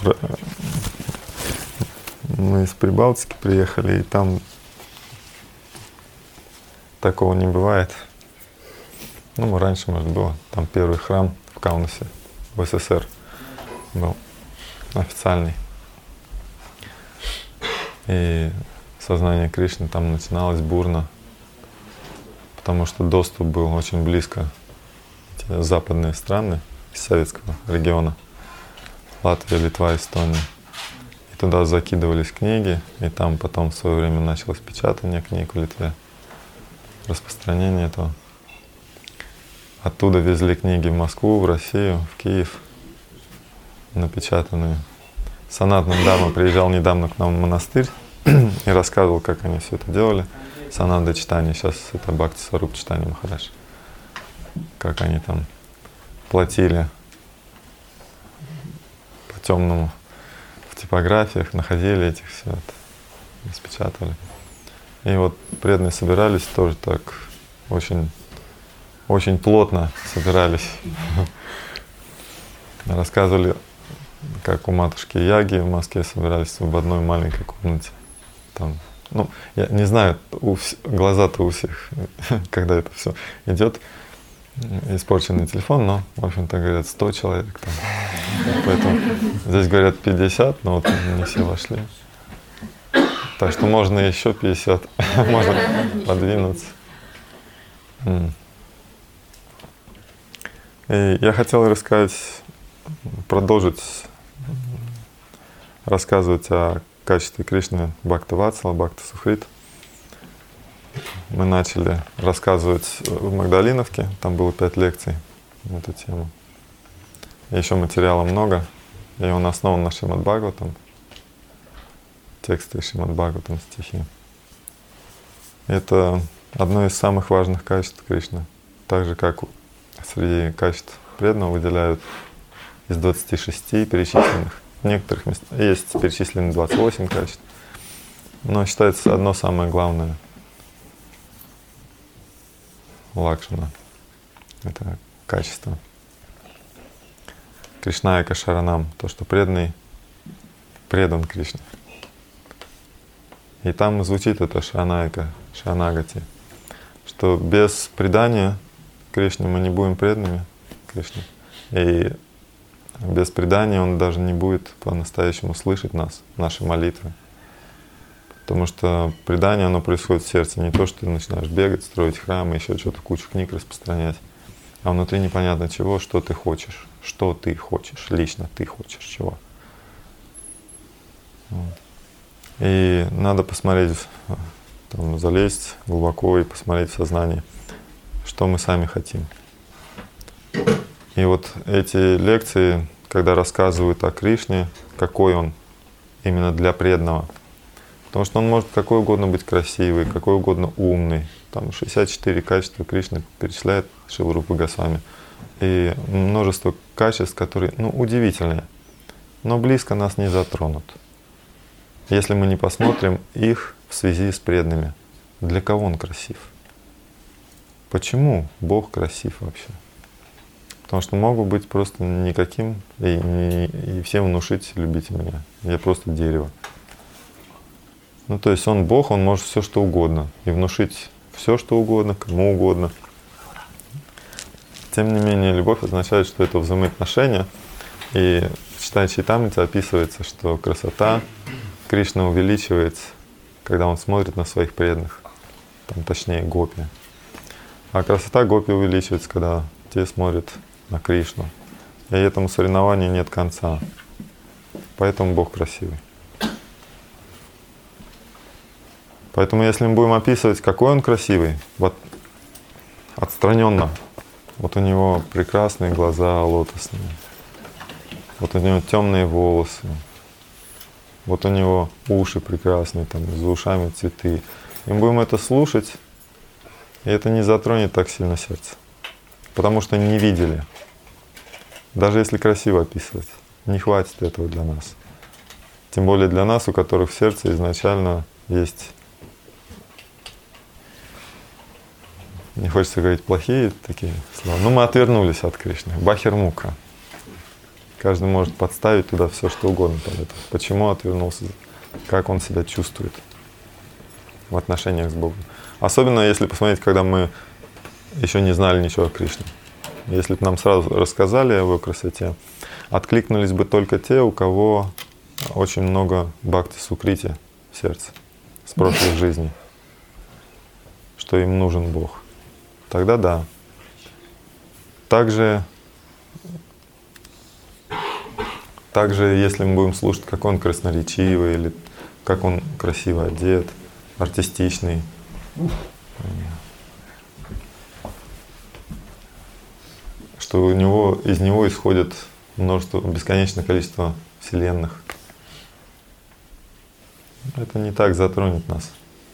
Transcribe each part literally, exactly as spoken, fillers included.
мы из Прибалтики приехали, и там такого не бывает. Ну, раньше, может, было. Там первый храм в Каунасе, в СССР был официальный. И сознание Кришны там начиналось бурно, потому что доступ был очень близко. Эти западные страны из советского региона, Латвия, Литва, Эстония. И туда закидывались книги, и там потом в свое время началось печатание книг в Литве, распространение этого. Оттуда везли книги в Москву, в Россию, в Киев, напечатанные. Санат Нандама приезжал недавно к нам в монастырь и рассказывал, как они все это делали. Сананда читание, сейчас это Бхакти Сваруп читание Махарадж. Как они там платили по темному в типографиях, находили этих все это, распечатали. И вот преданные собирались тоже так очень, очень плотно собирались. Рассказывали, как у матушки Яги в Москве собирались в одной маленькой комнате. Там, ну, я не знаю, у вс... глаза-то у всех, когда это все идет, испорченный телефон, но, в общем-то, говорят, сто человек там. Поэтому здесь говорят пятьдесят, но вот не все вошли. Так что можно еще пятьдесят, можно подвинуться. И я хотел рассказать, продолжить рассказывать о качестве Кришны Бхакта Ватсала, Бхакта Сухрит. Мы начали рассказывать в Магдалиновке, там было пять лекций на эту тему. И еще материала много, и он основан на Шримад Бхагаватам, тексты Шримад Бхагаватам, стихи. Это одно из самых важных качеств Кришны. Так же, как среди качеств преданного выделяют из двадцати шести перечисленных. В некоторых местах есть перечислены двадцать восемь качеств, но считается одно самое главное — Лакшмана. Это качество. Кришнаяка Шаранам, то, что преданный предан Кришне. И там звучит это Шаранаяка, Шаранагати, что без предания Кришне мы не будем преданными Кришне. И без предания Он даже не будет по-настоящему слышать нас, наши молитвы. Потому что предание, оно происходит в сердце. Не то, что ты начинаешь бегать, строить храмы, еще что-то, кучу книг распространять. А внутри непонятно чего, что ты хочешь. Что ты хочешь, лично ты хочешь чего. Вот. И надо посмотреть, там, залезть глубоко и посмотреть в сознание, что мы сами хотим. И вот эти лекции, когда рассказывают о Кришне, какой Он именно для преданного. Потому что он может какой угодно быть красивый, какой угодно умный. Там шестьдесят четыре качества Кришны перечисляет Шрила Рупа Госвами. И множество качеств, которые, ну, удивительные, но близко нас не затронут. Если мы не посмотрим их в связи с преданными. Для кого Он красив? Почему Бог красив вообще? Потому что могу быть просто никаким и, не, и всем внушить: любите меня. Я просто дерево. Ну, то есть Он Бог, Он может все что угодно. И внушить все что угодно, кому угодно. Тем не менее, любовь означает, что это взаимоотношения. И в Чайтанья Чаритамрите описывается, что красота Кришны увеличивается, когда Он смотрит на своих преданных. Там, точнее, гопи. А красота гопи увеличивается, когда те смотрят на Кришну. И этому соревнованию нет конца. Поэтому Бог красивый. Поэтому если мы будем описывать, какой Он красивый, вот отстраненно, вот у него прекрасные глаза лотосные, вот у него темные волосы, вот у него уши прекрасные, там за ушами цветы. И мы будем это слушать, и это не затронет так сильно сердце, потому что не видели. Даже если красиво описывать, не хватит этого для нас. Тем более для нас, у которых в сердце изначально есть, не хочется говорить плохие такие слова, но мы отвернулись от Кришны. Бахирмуха. Каждый может подставить туда все, что угодно под это. Почему отвернулся, как он себя чувствует в отношениях с Богом. Особенно если посмотреть, когда мы еще не знали ничего о Кришне. Если бы нам сразу рассказали о его красоте, откликнулись бы только те, у кого очень много бхакти сукрити в сердце, с прошлых жизней, что им нужен Бог. Тогда да. Также, также, если мы будем слушать, как он красноречивый, или как он красиво одет, артистичный, что у него, из него исходит множество, бесконечное количество вселенных. Это не так затронет нас.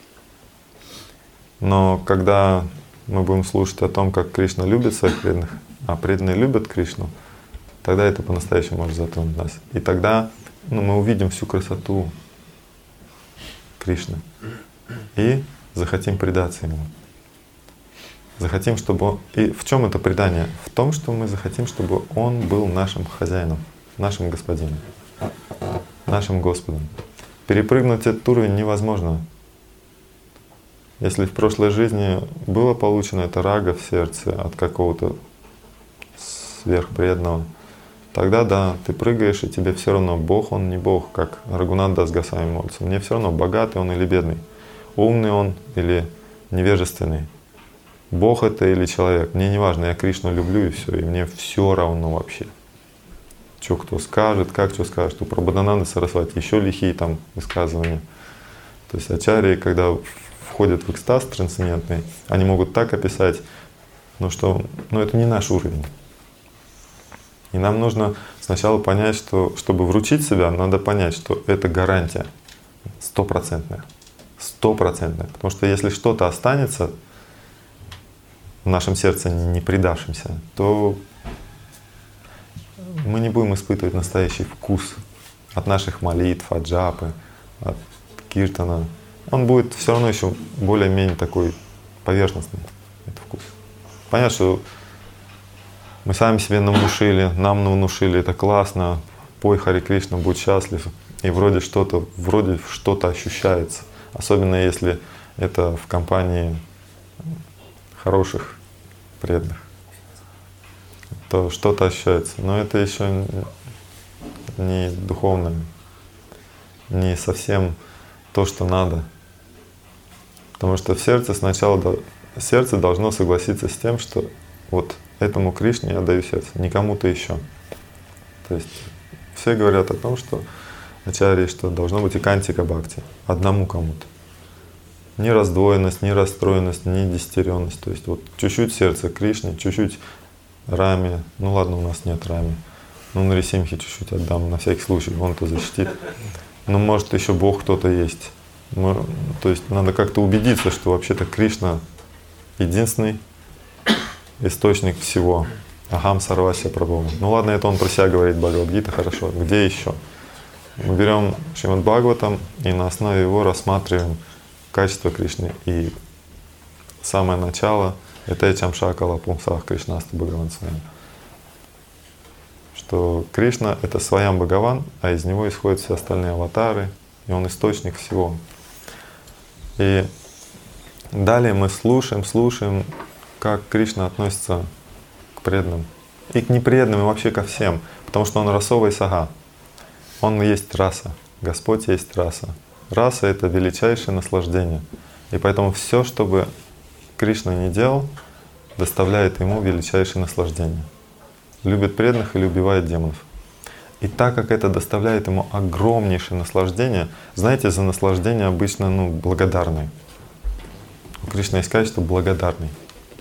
Но когда мы будем слушать о том, как Кришна любит своих преданных, а преданные любят Кришну, тогда это по-настоящему может затронуть нас. И тогда ну, мы увидим всю красоту Кришны и захотим предаться Ему. Захотим, чтобы он... И в чем это предание? В том, что мы захотим, чтобы Он был нашим хозяином, нашим господином, нашим Господом. Перепрыгнуть этот уровень невозможно. Если в прошлой жизни было получено это рага в сердце от какого-то сверхпреданного, тогда да, ты прыгаешь, и тебе все равно, Бог он не Бог, как Рагунат Дас Госвами молится. Мне все равно, богатый он или бедный, умный он или невежественный, Бог это или человек, мне не важно, я Кришну люблю и все, и мне все равно вообще. Что кто скажет, как что скажет. У Прабхадананды Сарасвати еще лихие там высказывания. То есть ачарьи, когда входят в экстаз трансцендентный, они могут так описать, ну что, ну это не наш уровень. И нам нужно сначала понять, что чтобы вручить себя, надо понять, что это гарантия стопроцентная, стопроцентная. Потому что если что-то останется в нашем сердце не предавшимся, то мы не будем испытывать настоящий вкус от наших молитв, от джапы, от киртана. Он будет все равно еще более-менее такой поверхностный, этот вкус. Понятно, что мы сами себе навнушили, нам навнушили, это классно, пой Харе Кришна, будь счастлив, и вроде что-то, вроде что-то ощущается. Особенно если это в компании хороших преданных, то что-то ощущается. Но это еще не духовное, не совсем то, что надо. Потому что в сердце сначала сердце должно согласиться с тем, что вот этому Кришне я даю сердце, не кому-то еще. То есть все говорят о том, что ачарьи, что должно быть и кантика бхакти, одному кому-то. Ни раздвоенность, ни расстроенность, ни десятеренность. То есть вот чуть-чуть сердце Кришне, чуть-чуть Раме. Ну ладно, у нас нет Раме. Ну Нарисимхе чуть-чуть отдам, на всякий случай, он-то защитит. Но может еще Бог кто-то есть. Мы, то есть надо как-то убедиться, что вообще-то Кришна единственный источник всего. Ахам сарвася прабху. Ну ладно, это он про себя говорит, Бхагавад-гита, хорошо. Где еще? Мы берем Шримад Бхагаватам и на основе его рассматриваем качество Кришны. И самое начало — это Чамшакала Пумсах Кришнасту Бхагаван Свами. Что Кришна — это Своям Бхагаван, а из него исходят все остальные аватары, и он источник всего. И далее мы слушаем, слушаем, как Кришна относится к преданным. И к непреданным, и вообще ко всем. Потому что он расова и сага. Он есть раса. Господь есть раса. Раса — это величайшее наслаждение. И поэтому все, что бы Кришна не делал, доставляет ему величайшее наслаждение. Любит преданных или убивает демонов. И так как это доставляет ему огромнейшее наслаждение, знаете, за наслаждение обычно ну, благодарный. У Кришны есть качество благодарный.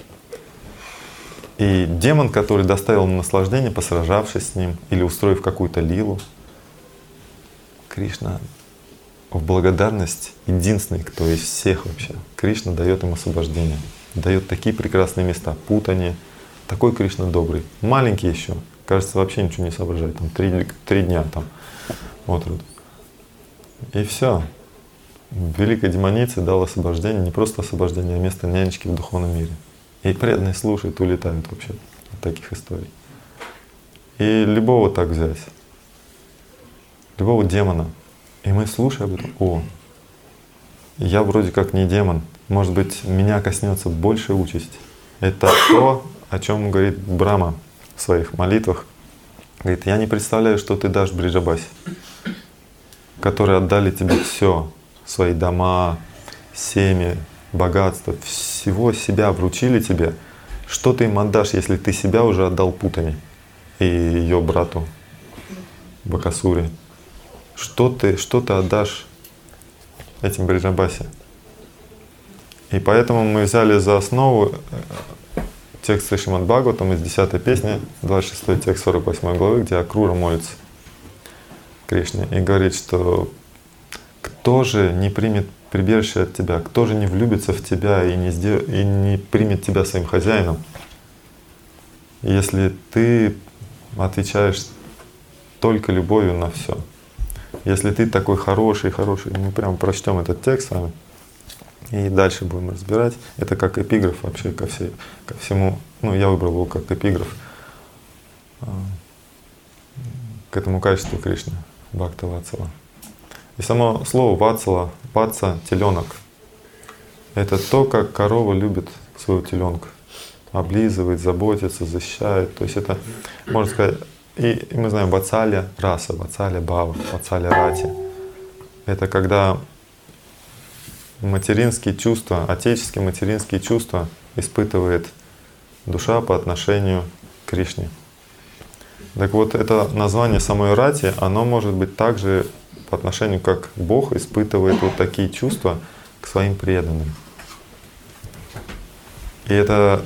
И демон, который доставил ему наслаждение, посражавшись с ним или устроив какую-то лилу, Кришна в благодарность единственный, кто из всех вообще. Кришна дает им освобождение, дает такие прекрасные места, путание. Такой Кришна добрый, маленький еще, кажется, вообще ничего не соображает, там три, три дня там, вот, вот. И все. Великой демонице дал освобождение, не просто освобождение, а место нянечки в духовном мире. И преданные слушают, улетают вообще от таких историй. И любого так взять, любого демона. И мы слушаем об этом, о, я вроде как не демон, может быть, меня коснется большая участь. Это то, о чем говорит Брахма в своих молитвах. Говорит, я не представляю, что ты дашь Бриджабасе, которые отдали тебе все, свои дома, семьи, богатство, всего себя вручили тебе. Что ты им отдашь, если ты себя уже отдал Путане и ее брату Бакасуре? Что ты, что ты отдашь этим Бриджабасе? И поэтому мы взяли за основу текст Шримад Бхагаватам из десятой песни, двадцать шестой текст сорок восьмой главы, где Акрура молится Кришне и говорит, что кто же не примет прибежище от тебя, кто же не влюбится в тебя и не, сдел... и не примет тебя своим хозяином, если ты отвечаешь только любовью на все. Если ты такой хороший, хороший, мы прямо прочтем этот текст с вами и дальше будем разбирать. Это как эпиграф вообще ко, всей, ко всему. Ну, я выбрал его как эпиграф к этому качеству Кришны, Бхакта Ватсала. И само слово Ватсала, Ватса, теленок, это то, как корова любит своего теленка. Облизывает, заботится, защищает. То есть это, можно сказать, и, и мы знаем Ватсалия раса, Ватсалия бхава, Ватсалия рати. Это когда материнские чувства, отеческие материнские чувства испытывает душа по отношению к Кришне. Так вот, это название самой рати, оно может быть также по отношению, как Бог испытывает вот такие чувства к своим преданным. И это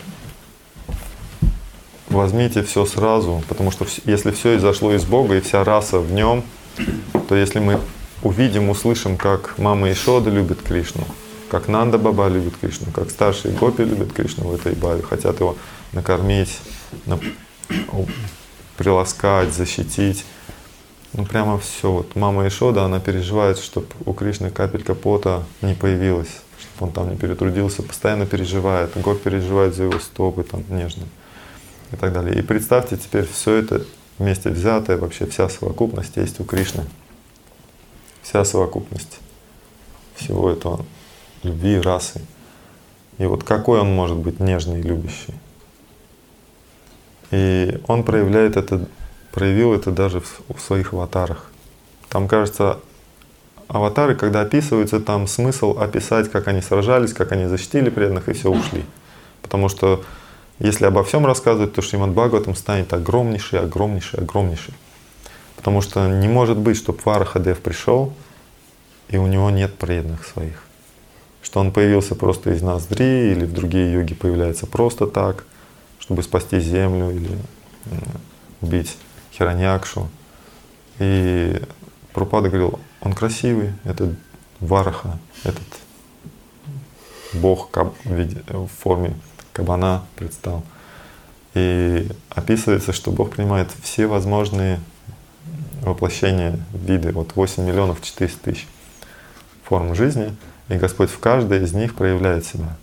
возьмите все сразу, потому что если все изошло из Бога и вся раса в нем, то если мы увидим, услышим, как мама Ишода любит Кришну, как Нанда Баба любит Кришну, как старшие гопи любят Кришну в этой бхаве, хотят его накормить, приласкать, защитить. Ну прямо все. Вот мама Ишода, она переживает, чтобы у Кришны капелька пота не появилась, чтобы он там не перетрудился, постоянно переживает. Гоп переживает за его стопы там нежно и так далее. И представьте теперь все это вместе взятое, вообще вся совокупность есть у Кришны. Вся совокупность всего этого любви, расы. И вот какой он может быть нежный и любящий. И он проявляет это, проявил это даже в, в своих аватарах. Там, кажется, аватары, когда описываются, там смысл описать, как они сражались, как они защитили преданных и все ушли. Потому что если обо всем рассказывать, то Шримад Бхагаватам станет огромнейший, огромнейший, огромнейший. Потому что не может быть, чтобы Варахадев пришел, и у него нет преданных своих. Что он появился просто из ноздри, или в другие йоги появляется просто так, чтобы спасти землю или убить Хираньякшу. И Прабхупада говорил, он красивый, этот Вараха, этот бог в форме кабана предстал. И описывается, что Бог принимает все возможные воплощения, виды, вот восемь миллионов четыреста тысяч форм жизни, и Господь в каждой из них проявляет себя.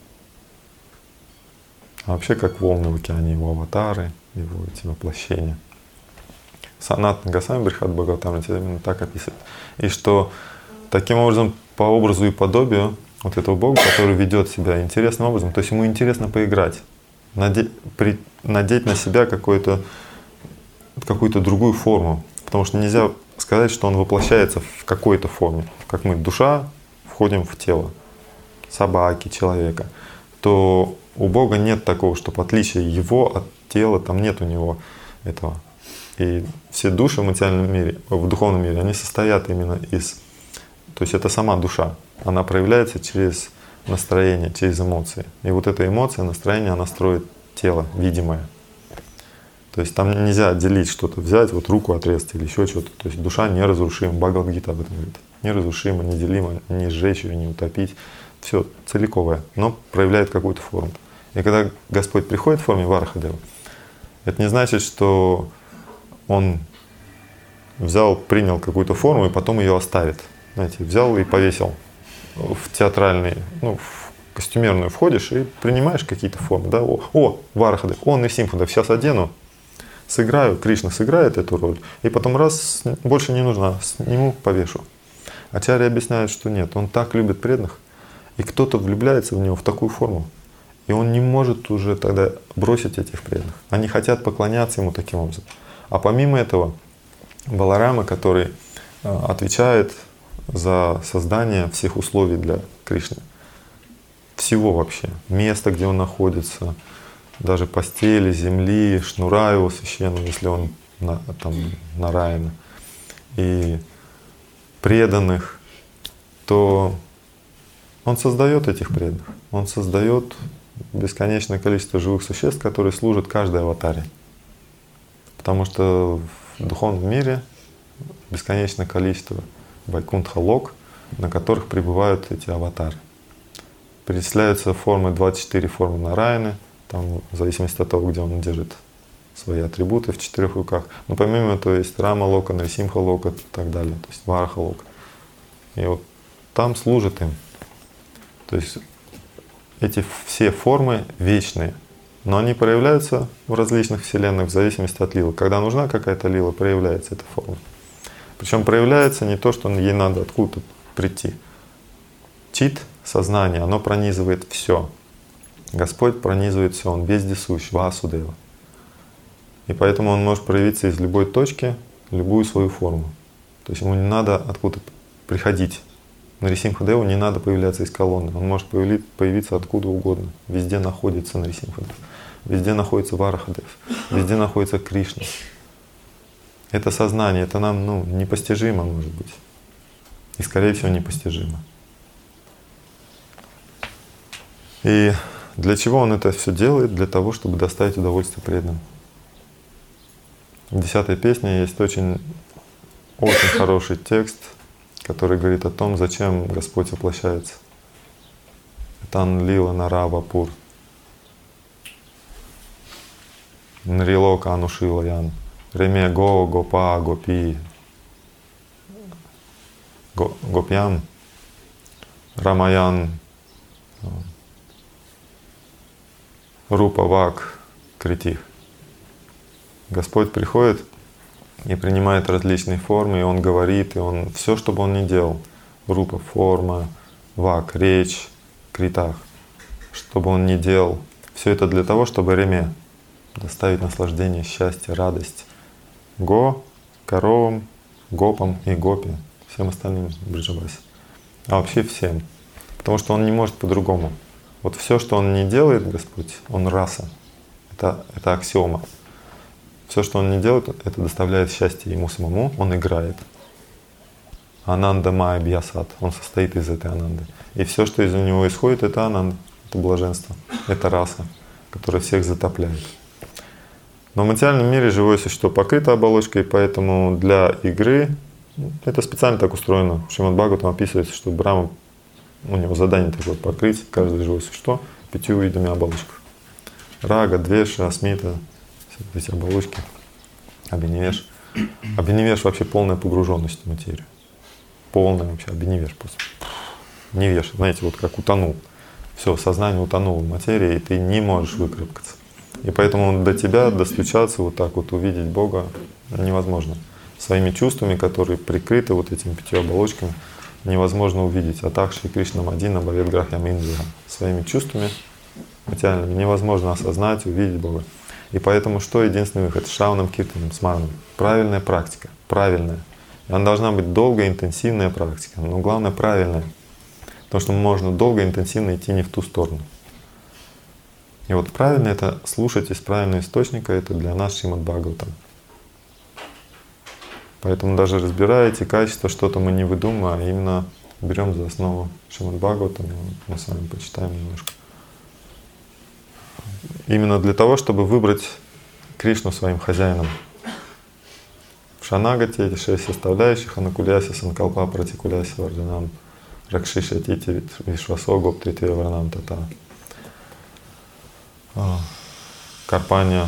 А вообще как волны в океане, его аватары, его эти воплощения. Санатана Госвами Брихат Бхагаватамрите именно так описывает. И что таким образом по образу и подобию вот этого Бога, который ведет себя интересным образом, то есть ему интересно поиграть, надеть, при, надеть на себя какую-то какую-то другую форму. Потому что нельзя сказать, что он воплощается в какой-то форме. Как мы, душа, входим в тело собаки, человека, то у Бога нет такого, чтобы отличие его от тела, там нет у него этого. И все души в материальном мире, в духовном мире, они состоят именно из… То есть это сама душа. Она проявляется через настроение, через эмоции. И вот эта эмоция, настроение, она строит тело видимое. То есть там нельзя отделить что-то, взять, вот руку отрезать или еще что-то. То есть душа неразрушима. Бхагавад-гита об этом говорит. Неразрушима, неделима, не сжечь ее, не утопить. Все целиковое, но проявляет какую-то форму. И когда Господь приходит в форме Варахадева, это не значит, что Он взял, принял какую-то форму и потом ее оставит. Знаете, взял и повесил в театральный, ну, в костюмерную входишь и принимаешь какие-то формы. Да? О, о Варахадев, о, Нрисимхадев, сейчас одену. Сыграю, Кришна сыграет эту роль, и потом раз, больше не нужна, сниму, повешу. Ачарья объясняет, что нет, он так любит преданных, и кто-то влюбляется в него в такую форму, и он не может уже тогда бросить этих преданных. Они хотят поклоняться ему таким образом. А помимо этого, Баларама, который отвечает за создание всех условий для Кришны, всего вообще, места, где он находится, даже постели, земли, шнура его священного, если он на, там, Нараяна, и преданных, то он создает этих преданных. Он создает бесконечное количество живых существ, которые служат каждой аватаре. Потому что в духовном мире бесконечное количество вайкунтха-лок, на которых пребывают эти аватары. Перечисляются формы, двадцать четыре формы Нараяны, там, в зависимости от того, где он держит свои атрибуты в четырех руках. Но помимо этого есть Рама-лока, Нарисимха-лока и так далее, то есть Вараха-лока. И вот там служат им. То есть эти все формы вечные, но они проявляются в различных вселенных в зависимости от лилы. Когда нужна какая-то лила, проявляется эта форма. Причем проявляется не то, что ей надо откуда-то прийти. Чит, сознание, оно пронизывает все. Господь пронизывает все, Он вездесущ, Васудева. И поэтому Он может проявиться из любой точки, любую свою форму. То есть ему не надо откуда-то приходить. Нарисимха-деву не надо появляться из колонны. Он может появиться откуда угодно. Везде находится Нарисимха-дев. Везде находится Вараха-дев. Везде находится Кришна. Это сознание, это нам ну, непостижимо может быть. И скорее всего непостижимо. И для чего он это все делает? Для того, чтобы доставить удовольствие преданным. В десятой песне есть очень, очень хороший текст, который говорит о том, зачем Господь воплощается. Тан лила нарава пур. Нрилока анушила ян. Реме го гопа гопи. Гопьям. Рамаян. Рупа вак критих. Господь приходит и принимает различные формы, и Он говорит, и Он все, что бы Он ни делал, рупа, форма, вак, речь, критах, что бы Он ни делал, все это для того, чтобы реме, доставить наслаждение, счастье, радость го, коровам, гопам и гопи, всем остальным бриджаваси, а вообще всем, потому что Он не может по-другому. Вот все, что Он не делает, Господь, Он раса, это, это аксиома. Все, что Он не делает, это доставляет счастье Ему самому, Он играет. Ананда Майя Бьясат, Он состоит из этой ананды. И все, что из Него исходит, это ананда, это блаженство, это раса, которая всех затопляет. Но в материальном мире живое существо покрыто оболочкой, поэтому для игры это специально так устроено. В Шримад Бхагаватам описывается, что Брахма, у него задание такое — покрыть каждое живое существо пятью видами оболочек. Рага, Двеша, Асмита, эти оболочки, Абхинивеш. Абхинивеш вообще полная погруженность в материю. Полная вообще Абхинивеш просто. Невеш, знаете, вот как утонул. Все, сознание утонуло в материи, и ты не можешь выкарабкаться. И поэтому до тебя достучаться, вот так вот увидеть Бога невозможно. Своими чувствами, которые прикрыты вот этими пятью оболочками, невозможно увидеть. Атах Шри Кришна Мадина Бхавет Грахьям Индриям. Своими чувствами материальными невозможно осознать, увидеть Бога. И поэтому что единственный выход? Шраванам Киртанам, Смаранам. Правильная практика, правильная. И она должна быть долгая, интенсивная практика, но главное правильная. Потому что можно долго, интенсивно идти не в ту сторону. И вот правильно это слушать из правильного источника, это для нас Шримад Бхагаватам. Поэтому даже разбирая эти качества, что-то мы не выдумываем, а именно берем за основу Шримад Бхагаватам, мы с вами почитаем немножко. Именно для того, чтобы выбрать Кришну своим хозяином. В Шанагате эти шесть составляющих: Анакуляси, Санкалпа, Пратикуляси, Вардинам, Ракшиша, Тити, Вишвасо, Гоптри, Варнам, Тата. Карпания,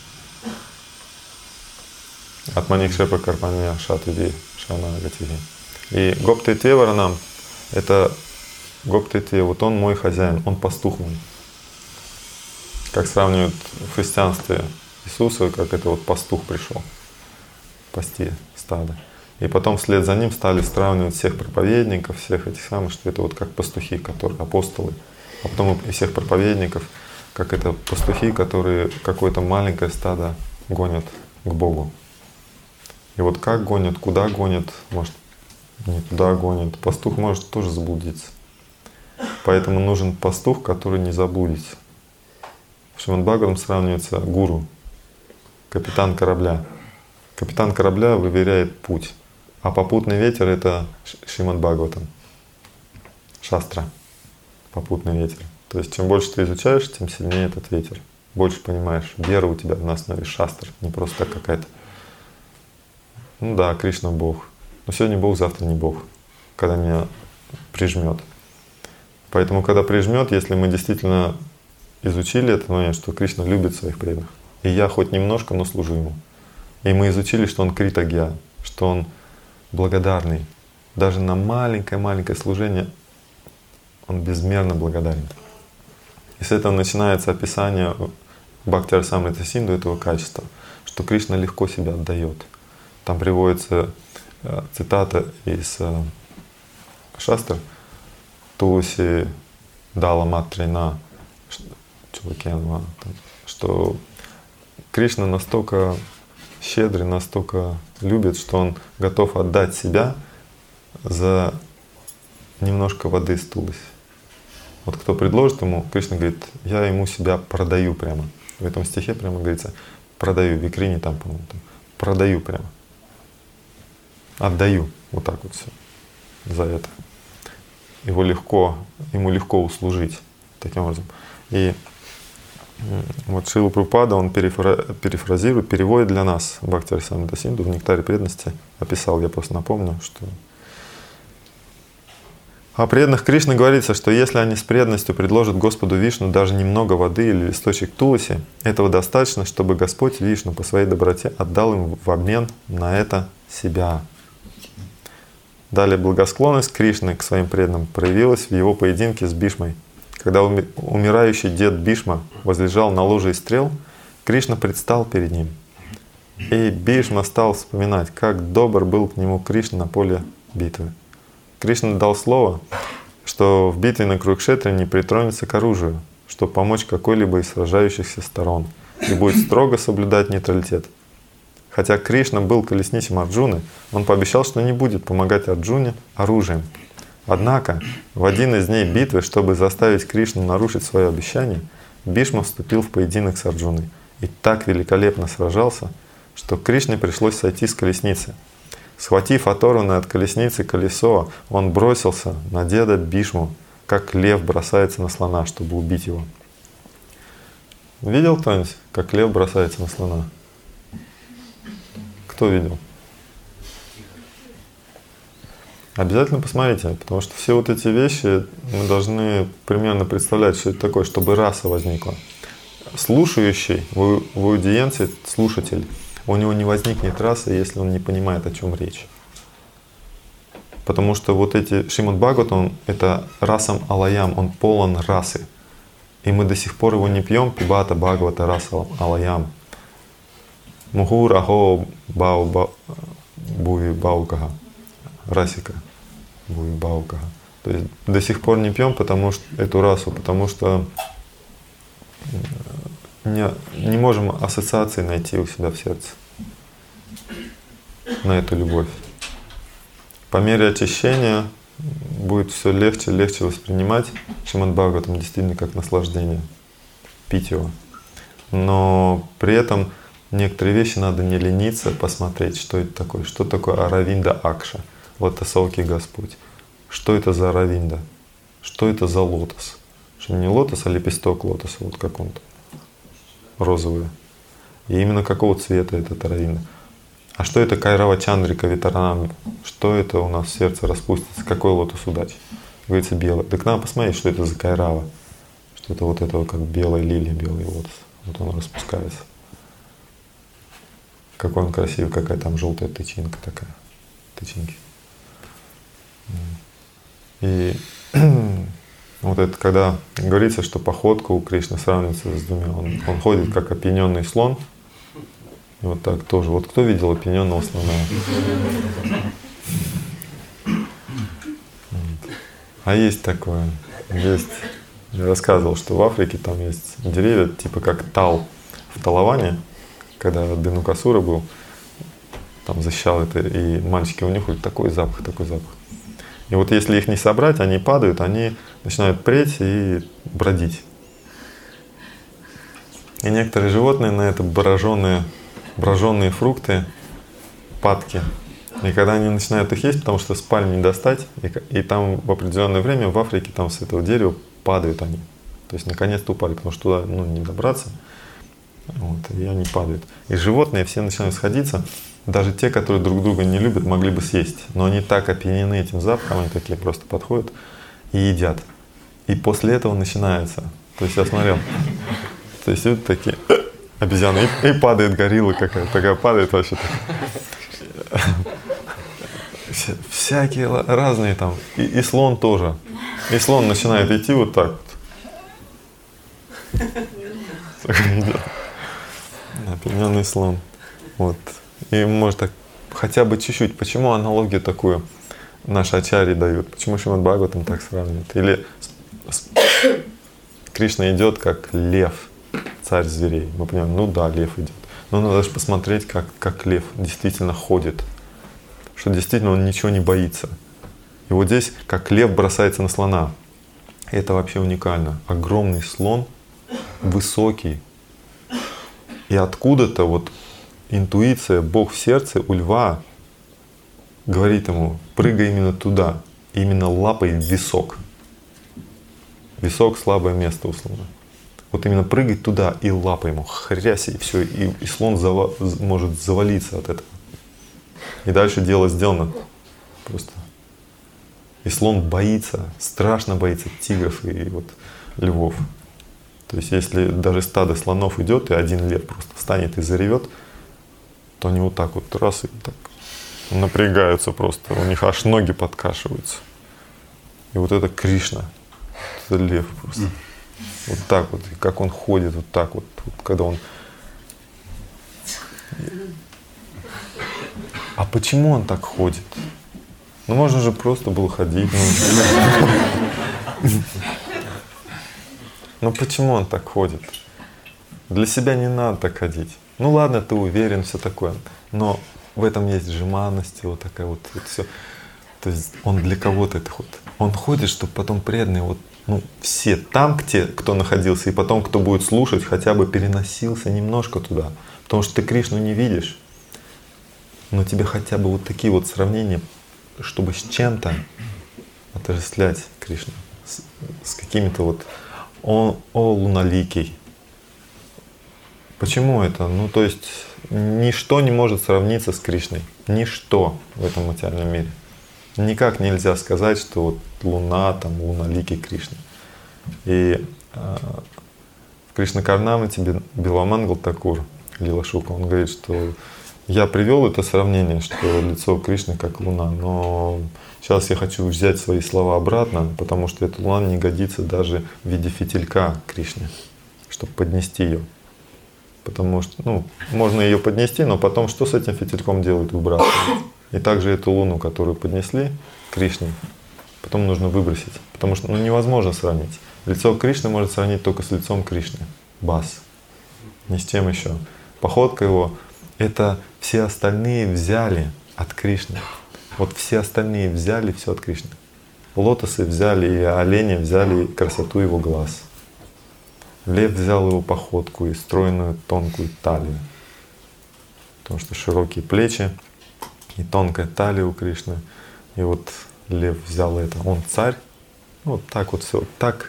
Атманикшепа, Карпания, Шатвиди, Шанагативи. И Гоптри Варнам — это Гоптри, вот он мой хозяин, он пастух мой. Как сравнивают в христианстве Иисуса, как это вот пастух пришел пасти стадо. И потом вслед за ним стали сравнивать всех проповедников, всех этих самых, что это вот как пастухи, которые апостолы. А потом и всех проповедников, как это пастухи, которые какое-то маленькое стадо гонят к Богу. И вот как гонят, куда гонят, может, не туда гонят. Пастух может тоже заблудиться. Поэтому нужен пастух, который не заблудится. В Шримад Бхагаватам сравнивается гуру, капитан корабля. Капитан корабля выверяет путь, а попутный ветер — это Шримад Бхагаватам, шастра, попутный ветер. То есть чем больше ты изучаешь, тем сильнее этот ветер. Больше понимаешь, вера у тебя на основе шастр, не просто какая-то. Ну да, Кришна Бог. Но сегодня Бог, завтра не Бог, когда меня прижмет. Поэтому, когда прижмет, если мы действительно изучили этот момент, что Кришна любит своих преданных, и я хоть немножко, но служу ему. И мы изучили, что он критагья, что он благодарный. Даже на маленькое-маленькое служение он безмерно благодарен. И с этого начинается описание Бхакти-расамрита Синду этого качества, что Кришна легко себя отдает. Там приводится цитата из шастр Тулси Дала Матрина, что Кришна настолько щедрый, настолько любит, что он готов отдать себя за немножко воды из Тулси. Вот кто предложит ему, Кришна говорит, я ему себя продаю прямо. В этом стихе прямо говорится, продаю, в Икрине там, по-моему, там, продаю прямо. Отдаю, вот так вот все за это. Его легко, ему легко услужить таким образом. И вот Шрила Прабхупада, он перефра- перефразирует, переводит для нас Бхакти-расамрита Синду в «Нектаре преданности». Описал, я просто напомню, что о преданных Кришны говорится, что если они с преданностью предложат Господу Вишну даже немного воды или листочек туласи, этого достаточно, чтобы Господь Вишну по своей доброте отдал им в обмен на это себя. Далее благосклонность Кришны к своим преданным проявилась в его поединке с Бишмой. Когда умирающий дед Бишма возлежал на ложе из стрел, Кришна предстал перед ним. И Бишма стал вспоминать, как добр был к нему Кришна на поле битвы. Кришна дал слово, что в битве на Курукшетре не притронется к оружию, чтобы помочь какой-либо из сражающихся сторон, и будет строго соблюдать нейтралитет. Хотя Кришна был колесничем Арджуны, он пообещал, что не будет помогать Арджуне оружием. Однако в один из дней битвы, чтобы заставить Кришну нарушить свое обещание, Бишма вступил в поединок с Арджуной и так великолепно сражался, что Кришне пришлось сойти с колесницы. Схватив оторванное от колесницы колесо, он бросился на деда Бишму, как лев бросается на слона, чтобы убить его. Видел кто-нибудь, как лев бросается на слона? Кто видел? Обязательно посмотрите, потому что все вот эти вещи мы должны примерно представлять, что это такое, чтобы раса возникла. Слушающий в аудиенции, слушатель, у него не возникнет расы, если он не понимает, о чем речь. Потому что вот эти Шримад Бхагаватам, это расам алаям, он полон расы. И мы до сих пор его не пьем, пибата Бхагавата расам алаям. Мухур ахо бау буви баукага. Расика буви баукага. То есть до сих пор не пьем, потому что эту расу, потому что не, не можем ассоциации найти у себя в сердце на эту любовь. По мере очищения будет все легче, легче воспринимать Шримад Бхагаватам действительно как наслаждение, пить его. Но при этом некоторые вещи надо не лениться, посмотреть, что это такое, что такое Аравинда Акша, лотосовский Господь. Что это за Аравинда? Что это за лотос? Что не лотос, а лепесток лотоса, вот как он розовый. И именно какого цвета этот Аравинда? А что это Кайрава Чандрика Витаранам? Что это у нас в сердце распустится? Какой лотос удачи? Говорится, белый. Так надо посмотреть, что это за Кайрава. Что это вот это как белая лилия, белый лотос. Вот он распускается. Какой он красивый, какая там желтая тычинка такая. Тычинки. И вот это, когда говорится, что походка у Кришны сравнивается с двумя. Он, он ходит как опьяненный слон, И вот так тоже. Вот кто видел опьяненного слона? А есть такое. Есть. Я рассказывал, что в Африке там есть деревья, типа как тал в Талаване, когда Денукасура был, там защищал это, и мальчики унюхали, такой запах, такой запах. И вот если их не собрать, они падают, они начинают преть и бродить. И некоторые животные на это броженые, броженые фрукты, падки. И когда они начинают их есть, потому что с пальм не достать, и, и там в определенное время в Африке там с этого дерева падают они. То есть наконец-то упали, потому что туда ну, не добраться. Вот, и они падают. И животные все начинают сходиться. Даже те, которые друг друга не любят, могли бы съесть. Но они так опьянены этим запахом, они такие просто подходят и едят. И после этого начинается. То есть я смотрел, то есть идут такие обезьяны, и, и падает горилла какая-то, такая падает вообще. Всякие разные там. И, и слон тоже. И слон начинает идти вот так вот. Опьяненный слон. Вот. И может так хотя бы чуть-чуть. Почему аналогию такую наши ачарьи дают? Почему Шримад Бхагаватам так сравнивают? Или с, с, Кришна идет как лев, царь зверей. Мы понимаем, ну да, лев идет. Но надо даже посмотреть, как, как лев действительно ходит. Что действительно он ничего не боится. И вот здесь, как лев бросается на слона. И это вообще уникально. Огромный слон, высокий. И откуда-то вот интуиция, Бог в сердце у льва говорит ему, прыгай именно туда. Именно лапой в висок. Висок — слабое место у слона. Вот именно прыгать туда и лапой ему, хрясь, и все. И, и слон зава, может завалиться от этого. И дальше дело сделано. Просто. И слон боится, страшно боится тигров и вот львов. То есть если даже стадо слонов идет, и один лев просто встанет и заревет, то они вот так вот раз и так напрягаются просто, у них аж ноги подкашиваются. И вот это Кришна, это лев просто. Вот так вот, и как он ходит, вот так вот, вот когда он… А почему он так ходит? Ну можно же просто было ходить. Ну, ну почему он так ходит? Для себя не надо так ходить. Ну ладно, ты уверен, все такое. Но в этом есть жеманность, вот такая вот, вот все. То есть он для кого-то это ходит. Он ходит, чтобы потом преданные, вот, ну, все там, те, кто находился, и потом, кто будет слушать, хотя бы переносился немножко туда. Потому что ты Кришну не видишь. Но тебе хотя бы вот такие вот сравнения, чтобы с чем-то отождествлять Кришну, с, с какими-то вот о, о луналикий. Почему это? Ну то есть ничто не может сравниться с Кришной, ничто в этом материальном мире. Никак нельзя сказать, что вот луна, там луналикий Кришна. И э, в Кришна-Карнамрите Биламангал Такур, Лила Шука, он говорит, что я привел это сравнение, что лицо Кришны как луна, но сейчас я хочу взять свои слова обратно, потому что эта луна не годится даже в виде фитилька Кришне, чтобы поднести ее. Потому что, ну, можно ее поднести, но потом что с этим фитильком делают? Выбрасывают. И также эту луну, которую поднесли Кришне, потом нужно выбросить, потому что ну, невозможно сравнить. Лицо Кришны может сравнить только с лицом Кришны, бас, ни с чем еще. Походка его — это все остальные взяли от Кришны. Вот все остальные взяли все от Кришны. Лотосы взяли, и олени взяли красоту его глаз. Лев взял его походку и стройную тонкую талию. Потому что широкие плечи и тонкая талия у Кришны. И вот лев взял это. Он царь. Вот так вот все. Так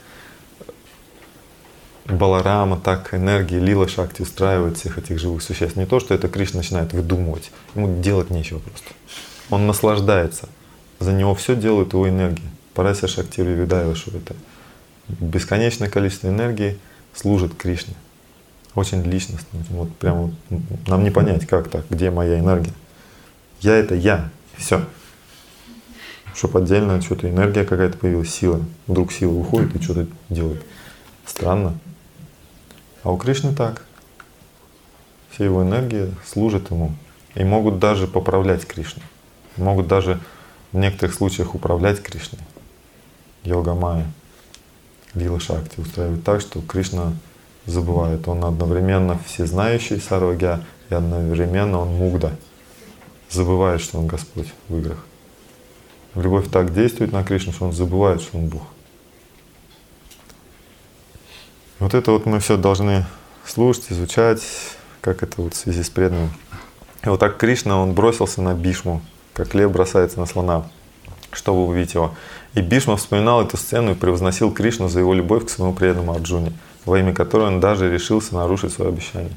Баларама, так энергии Лила Шакти устраивает всех этих живых существ. Не то, что это Кришна начинает выдумывать. Ему делать нечего просто. Он наслаждается. За него все делают его энергии. Парася Шакти Вивидайва, что это бесконечное количество энергии служит Кришне. Очень личностно. Вот прямо вот, нам не понять, как так, где моя энергия. Я — это я. Все. Чтобы отдельно что-то энергия какая-то появилась, сила. Вдруг сила уходит и что-то делает. Странно. А у Кришны так. все его энергии служат ему и могут даже поправлять Кришну, могут даже в некоторых случаях управлять Кришной. Йога Майя, Лила Шакти устраивает так, что Кришна забывает. Он одновременно всезнающий Сарвагья и одновременно он мугда. Забывает, что он Господь в играх. Любовь так действует на Кришну, что он забывает, что он Бог. Вот это вот мы все должны слушать, изучать, как это вот в связи с преданным. И вот так Кришна, он бросился на Бишму, как лев бросается на слона, чтобы увидеть его. И Бишма вспоминал эту сцену и превозносил Кришну за его любовь к своему преданному Арджуне, во имя которой он даже решился нарушить свое обещание.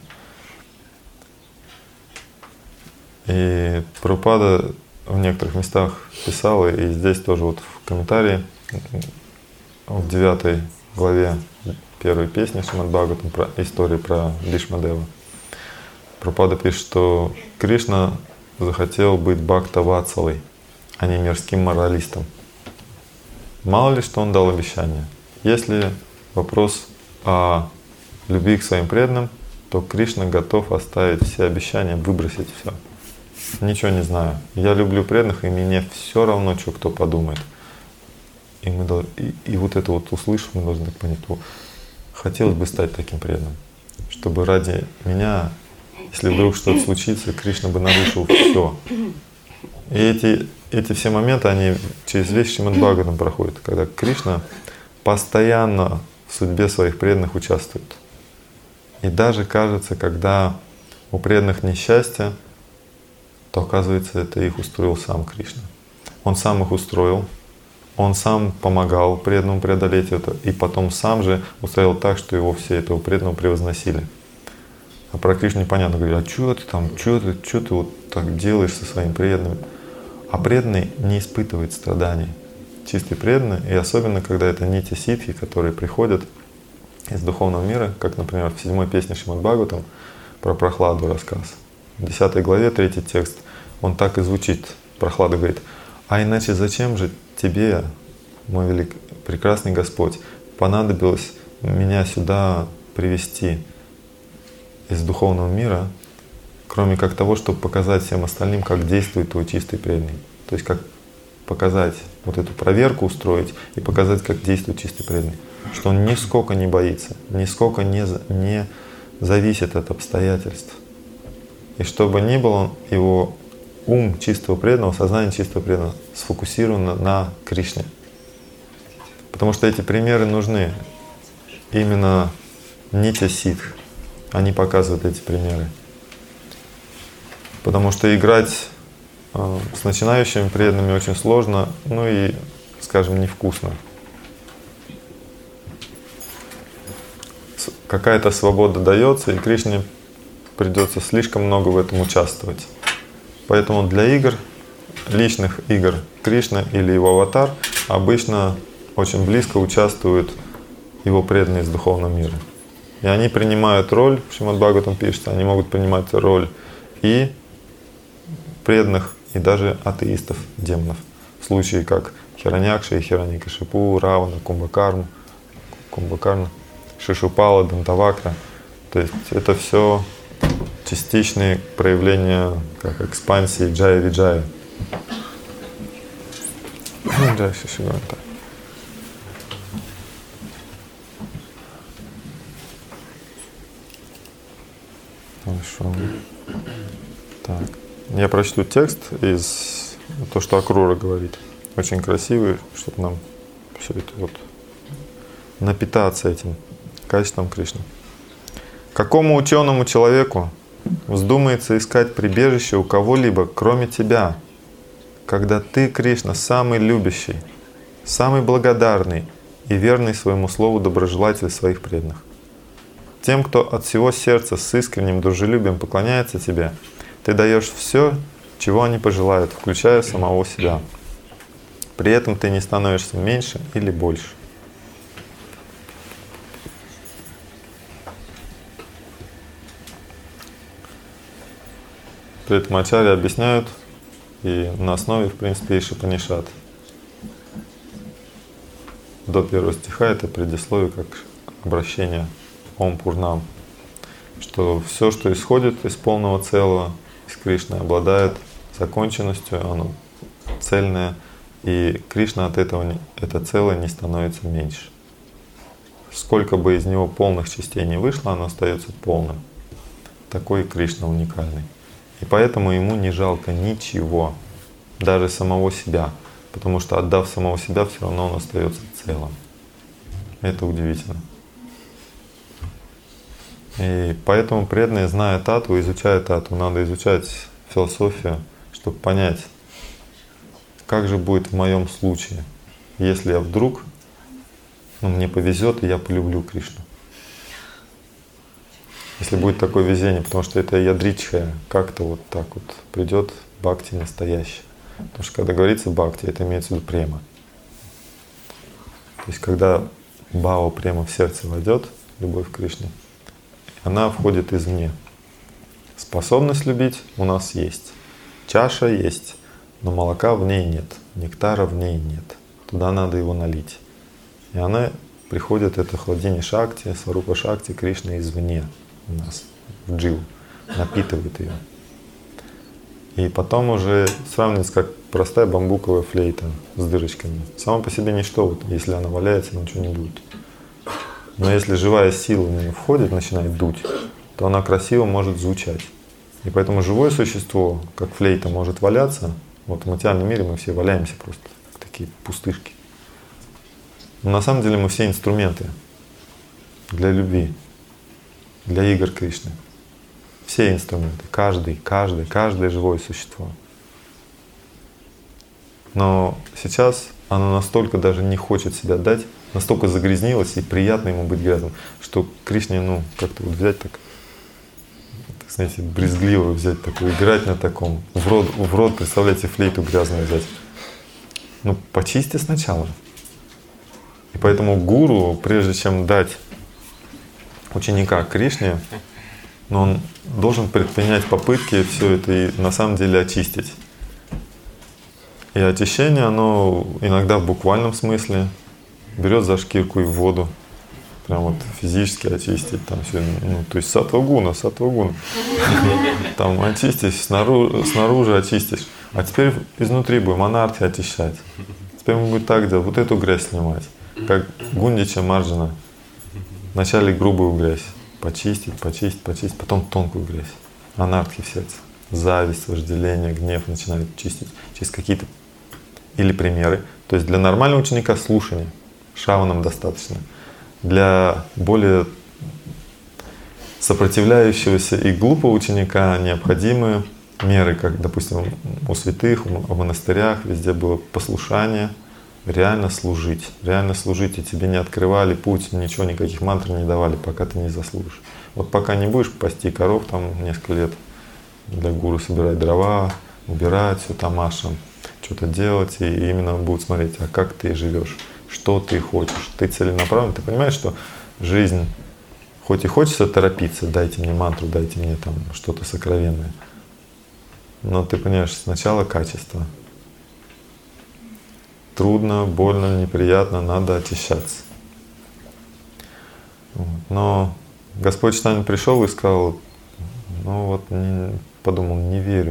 И Прабхупада в некоторых местах писал, и здесь тоже вот в комментарии, в девятой главе первой песни Шримад-Бхагаватам про историю про Бишма-деву. Прабхупада пишет, что Кришна захотел быть бхакта-ватсалой, а не мирским моралистом. Мало ли, что он дал обещание. Если вопрос о любви к своим преданным, то Кришна готов оставить все обещания, выбросить все. Ничего не знаю. Я люблю преданных, и мне все равно, что кто подумает. И, мы должны, и, и вот это вот услышав, мы должны понять, о, хотелось бы стать таким преданным, чтобы ради меня, если вдруг что-то случится, Кришна бы нарушил все. И эти, эти все моменты, они через весь Шримад-Бхагаватам проходят, когда Кришна постоянно в судьбе своих преданных участвует. И даже кажется, когда у преданных несчастье, то оказывается, это их устроил сам Кришна. Он сам их устроил, он сам помогал преданному преодолеть это, и потом сам же устроил так, что его все этого преданного превозносили. А про Кришну непонятно, говорят, а что ты там, что ты, что ты вот так делаешь со своим преданным? А преданный не испытывает страданий. Чистый преданный, и особенно, когда это нити ситхи, которые приходят из духовного мира, как, например, в седьмой песне Шримад-Бхагаватам про Прохладу рассказ. В десятой главе, третий текст, он так и звучит. Прохлада говорит, а иначе зачем же тебе, мой велик, прекрасный Господь, понадобилось меня сюда привести из духовного мира, кроме как того, чтобы показать всем остальным, как действует твой чистый преданный. То есть как показать, вот эту проверку устроить и показать, как действует чистый преданный. Что он нисколько не боится, нисколько не, не зависит от обстоятельств. И чтобы ни было, его ум чистого преданного, сознание чистого преданного сфокусировано на Кришне. Потому что эти примеры нужны. Именно нитя ситх, они показывают эти примеры. Потому что играть э, с начинающими преданными очень сложно, ну и, скажем, невкусно. Какая-то свобода дается, и Кришне придется слишком много в этом участвовать. Поэтому для игр, личных игр Кришна или его аватар обычно очень близко участвуют его преданные из духовного мира. И они принимают роль, в Шримад-Бхагаватам пишется, они могут принимать роль и преданных, и даже атеистов, демонов. В случае как Хираньякша и Хираньякашипу, Равана, Кумбакарна, Кумбакарна, Шишупала, Дантавакра. То есть это все частичные проявления как экспансии Джая Виджая. Джай Шишиганта. Хорошо. Так. Я прочту текст из то, что Акрура говорит. Очень красивый, чтобы нам все это вот напитаться этим качеством Кришны. Какому ученому человеку вздумается искать прибежище у кого-либо, кроме тебя, когда ты, Кришна, самый любящий, самый благодарный и верный своему слову доброжелатель своих преданных? Тем, кто от всего сердца с искренним дружелюбием поклоняется тебе, ты даешь все, чего они пожелают, включая самого себя. При этом ты не становишься меньше или больше. При этом ачарьи объясняют, и на основе, в принципе, Ишупанишад. До первого стиха это предисловие как обращение Ом Пурнам. что все, что исходит из полного целого, из Кришны, обладает законченностью, оно цельное, и Кришна от этого, не- это целое не становится меньше. Сколько бы из него полных частей не вышло, оно остается полным. Такой Кришна уникальный. И поэтому ему не жалко ничего, даже самого себя, потому что отдав самого себя, все равно он остается целым. Это удивительно. И поэтому преданные, зная татву, изучая татву, надо изучать философию, чтобы понять, как же будет в моем случае, если я вдруг, ну, мне повезет, и я полюблю Кришну. Если будет такое везение, потому что это ядричхая, как-то вот так вот придет бхакти настоящая. Потому что когда говорится бхакти, это имеется в виду према. То есть когда бхава према в сердце войдет, любовь к Кришне, она входит извне. Способность любить у нас есть. Чаша есть, но молока в ней нет, нектара в ней нет. Туда надо его налить. И она приходит, это хладини шакти, сварупа шакти Кришны извне у нас, в дживу, напитывает ее. И потом уже сравнивается как простая бамбуковая флейта с дырочками. Сама по себе ничто, вот, если она валяется, ничего не будет. Но если живая сила в нее входит, начинает дуть, то она красиво может звучать. И поэтому живое существо, как флейта, может валяться. Вот в материальном мире мы все валяемся просто, как такие пустышки. Но на самом деле мы все инструменты для любви, для игр Кришны. Все инструменты, каждый, каждый, каждое живое существо. Но сейчас оно настолько даже не хочет себя дать, настолько загрязнилось, и приятно ему быть грязным, что Кришне, ну, как-то вот взять так, так, знаете, брезгливо взять такое, играть на таком, в рот, в рот, представляете, флейту грязную взять. Ну, почисти сначала. И поэтому гуру, прежде чем дать ученика Кришне, но он должен предпринять попытки все это и на самом деле очистить. И очищение, оно иногда в буквальном смысле берет за шкирку и в воду, прям вот физически очистить, там все, ну, то есть саттва-гуна, саттва-гуна. Там очистишь, снаружи, снаружи очистишь. А теперь изнутри будем анархи очищать. Теперь мы будем так делать, вот эту грязь снимать, как Гундича Марджана. Вначале грубую грязь почистить, почистить, почистить, потом тонкую грязь. Анархи в сердце. Зависть, вожделение, гнев начинают чистить через какие-то или примеры. То есть для нормального ученика слушание, шраванам достаточно. Для более сопротивляющегося и глупого ученика необходимы меры, как, допустим, у святых, в монастырях, везде было послушание, реально служить, реально служить, и тебе не открывали путь, ничего, никаких мантр не давали, пока ты не заслужишь. Вот пока не будешь пасти коров там несколько лет, для гуру собирать дрова, убирать все тамашем, что-то делать, и именно будут смотреть, а как ты живешь, что ты хочешь, ты целенаправленно, ты понимаешь, что жизнь, хоть и хочется торопиться, дайте мне мантру, дайте мне там что-то сокровенное, но ты понимаешь, сначала качество. Трудно, больно, неприятно, надо очищаться. Вот. Но Господь Чайтанья пришел и сказал, ну вот, не, подумал, не верю.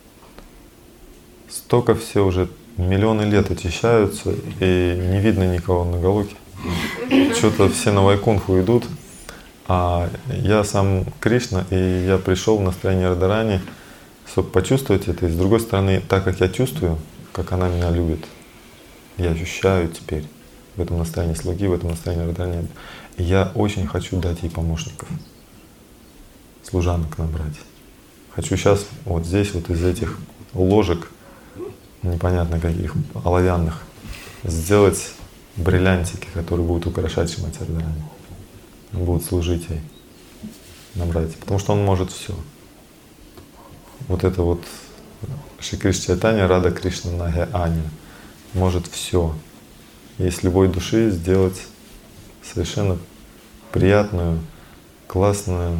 Столько все уже, миллионы лет очищаются, и не видно никого на Галоке. Что-то все на Вайкунху идут, а я сам Кришна, и я пришел в настроение Радхарани, чтобы почувствовать это. И с другой стороны, так как я чувствую, как она меня любит, я ощущаю теперь в этом настроении слуги, в этом настроении Радхарани. И я очень хочу дать ей помощников, служанок набрать. Хочу сейчас вот здесь вот из этих ложек, непонятно каких, оловянных, сделать бриллиантики, которые будут украшать Шримати Радхарани. Будут служить ей, набрать. Потому что он может все. Вот это вот Шри Кришна Чайтанья, Рада Кришна Наги Ани может все. Из любой души сделать совершенно приятную, классную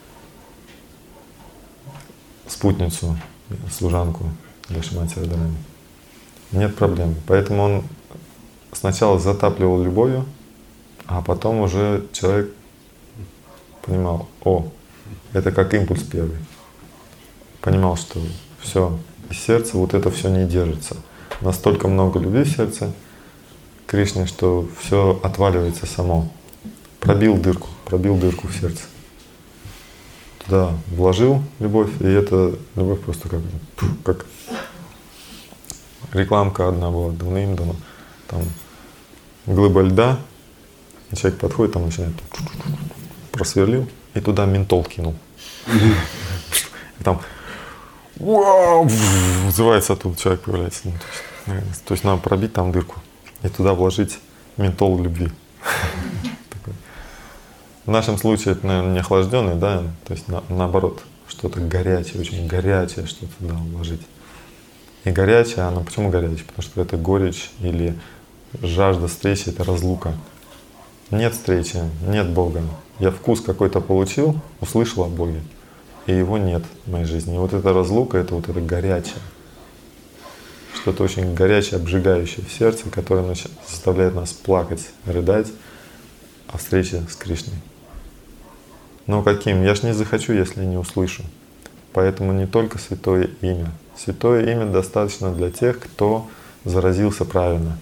спутницу, служанку для Шримати Радхарани. Нет проблем. Поэтому он сначала затапливал любовью, а потом уже человек понимал, о, Это как импульс первый. Понимал, что все, из сердца вот это все не держится. Настолько много любви в сердце Кришне, что все отваливается само. Пробил дырку, пробил дырку в сердце. Туда вложил любовь, и эта любовь просто как, как рекламка одна была, давным-давно. Там глыба льда, и человек подходит, там начинает, просверлил, и туда ментол кинул. И там взывается, оттуда человек появляется. Ну, то, есть, то есть надо пробить там дырку и туда вложить ментол любви. В нашем случае это, наверное, не охлажденный, да, то есть на, наоборот, что-то горячее, очень горячее что-то туда вложить. И горячее, она почему горячее? Потому что это горечь или жажда встречи, это разлука. Нет встречи, нет Бога. Я вкус какой-то получил, услышал о Боге, и его нет в моей жизни. И вот эта разлука, это вот это горячее. Что-то очень горячее, обжигающее в сердце, которое заставляет нас плакать, рыдать о встрече с Кришной. Но каким? Я ж не захочу, если не услышу. Поэтому не только святое имя. Святое имя достаточно для тех, кто заразился правильно.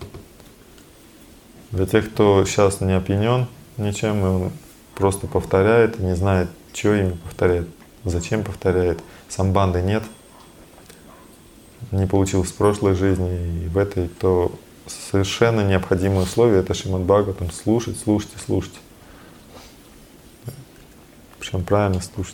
Для тех, кто сейчас не опьянен ничем, и он просто повторяет, не знает, что имя повторяет, зачем повторяет, самбанды нет, не получил в прошлой жизни и в этой, то совершенно необходимое условие — это Шримад Бхагаватам. Слушать, слушать и слушать. Причем правильно слушать.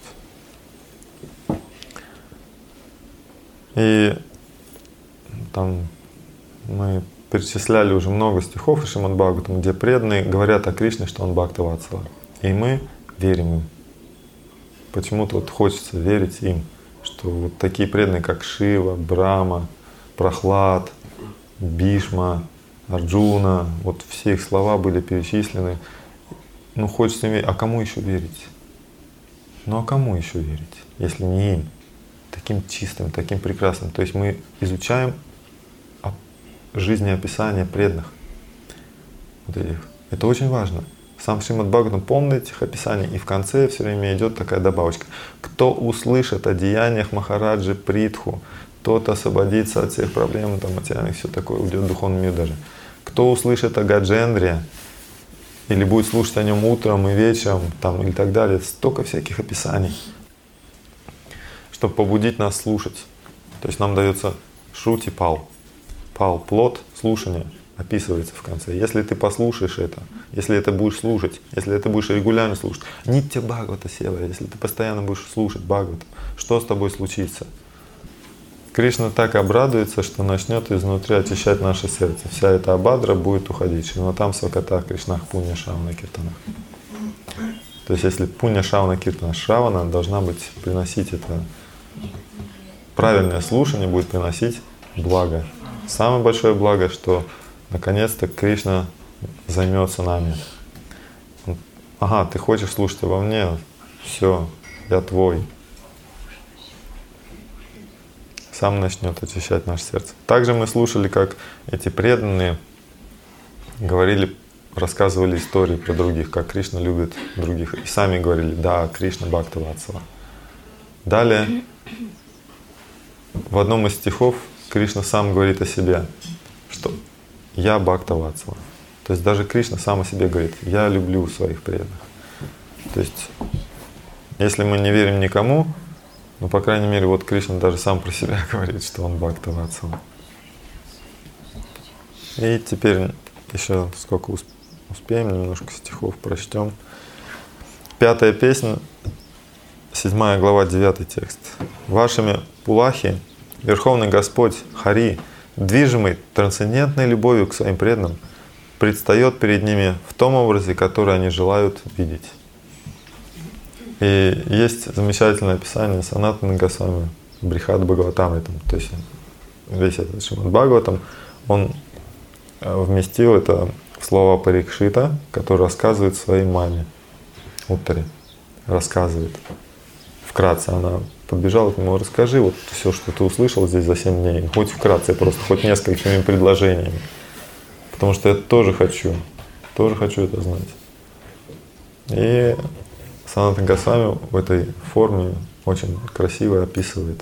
И там мы перечисляли уже много стихов из Шримад Бхагаватам, где преданные говорят о Кришне, что он Бхактаватсала. И мы верим им. Почему-то вот хочется верить им, что вот такие преданные, как Шива, Брахма, Прохлад, Бишма, Арджуна, вот все их слова были перечислены. Ну, хочется верить. А кому еще верить? Ну, а кому еще верить, если не им? Таким чистым, таким прекрасным. То есть мы изучаем жизнеописание преданных. Вот этих. Это очень важно. Сам Шримад Бхагаватам полный этих описаний, и в конце все время идет такая добавочка. Кто услышит о деяниях Махараджи Притху, тот освободится от всех проблем, там, материальных, все такое, уйдет в духовный мир даже. Кто услышит о Гаджендре, или будет слушать о нем утром и вечером, там, или так далее, столько всяких описаний, чтобы побудить нас слушать. То есть нам дается шрути пал. Пал, плод слушания описывается в конце. Если ты послушаешь это, если это будешь слушать, если это будешь регулярно слушать, нитья Бхагавата сева, если ты постоянно будешь слушать Бхагавата, что с тобой случится? Кришна так обрадуется, что начнет изнутри очищать наше сердце. Вся эта абадра будет уходить. Шриматам Сваката Кришнах Пунья Шавана Киртанах. То есть если Пунья Шавана Киртана Шравана должна быть приносить это правильное слушание, будет приносить благо. Самое большое благо, что наконец-то Кришна займется нами. Ага, ты хочешь слушать обо мне? Все, я твой. Сам начнет очищать наше сердце. Также мы слушали, как эти преданные говорили, рассказывали истории про других, как Кришна любит других. И сами говорили: да, Кришна Бхактаватсала. Далее, в одном из стихов Кришна сам говорит о себе, что я Бхактаватсала. То есть даже Кришна сам о себе говорит: я люблю своих преданных. То есть, если мы не верим никому, ну, по крайней мере, вот Кришна даже сам про себя говорит, что он Бхактаватсала. И теперь еще сколько успеем, немножко стихов прочтем. Пятая песня, седьмая глава, девятый текст. Вашими пулахи Верховный Господь Хари, движимый трансцендентной любовью к своим преданным, предстает перед ними в том образе, который они желают видеть. И есть замечательное описание Санатаны Госвами Брихад Бхагаватамритам. То есть весь этот Шримад Бхагаватам, он вместил это в слова Парикшита, который рассказывает своей маме Уттаре. Рассказывает. Вкратце она подбежала к нему: расскажи вот все, что ты услышал здесь за семь дней. Хоть вкратце, просто хоть несколькими предложениями. Потому что я тоже хочу, тоже хочу это знать. И Санатана Госвами в этой форме очень красиво описывает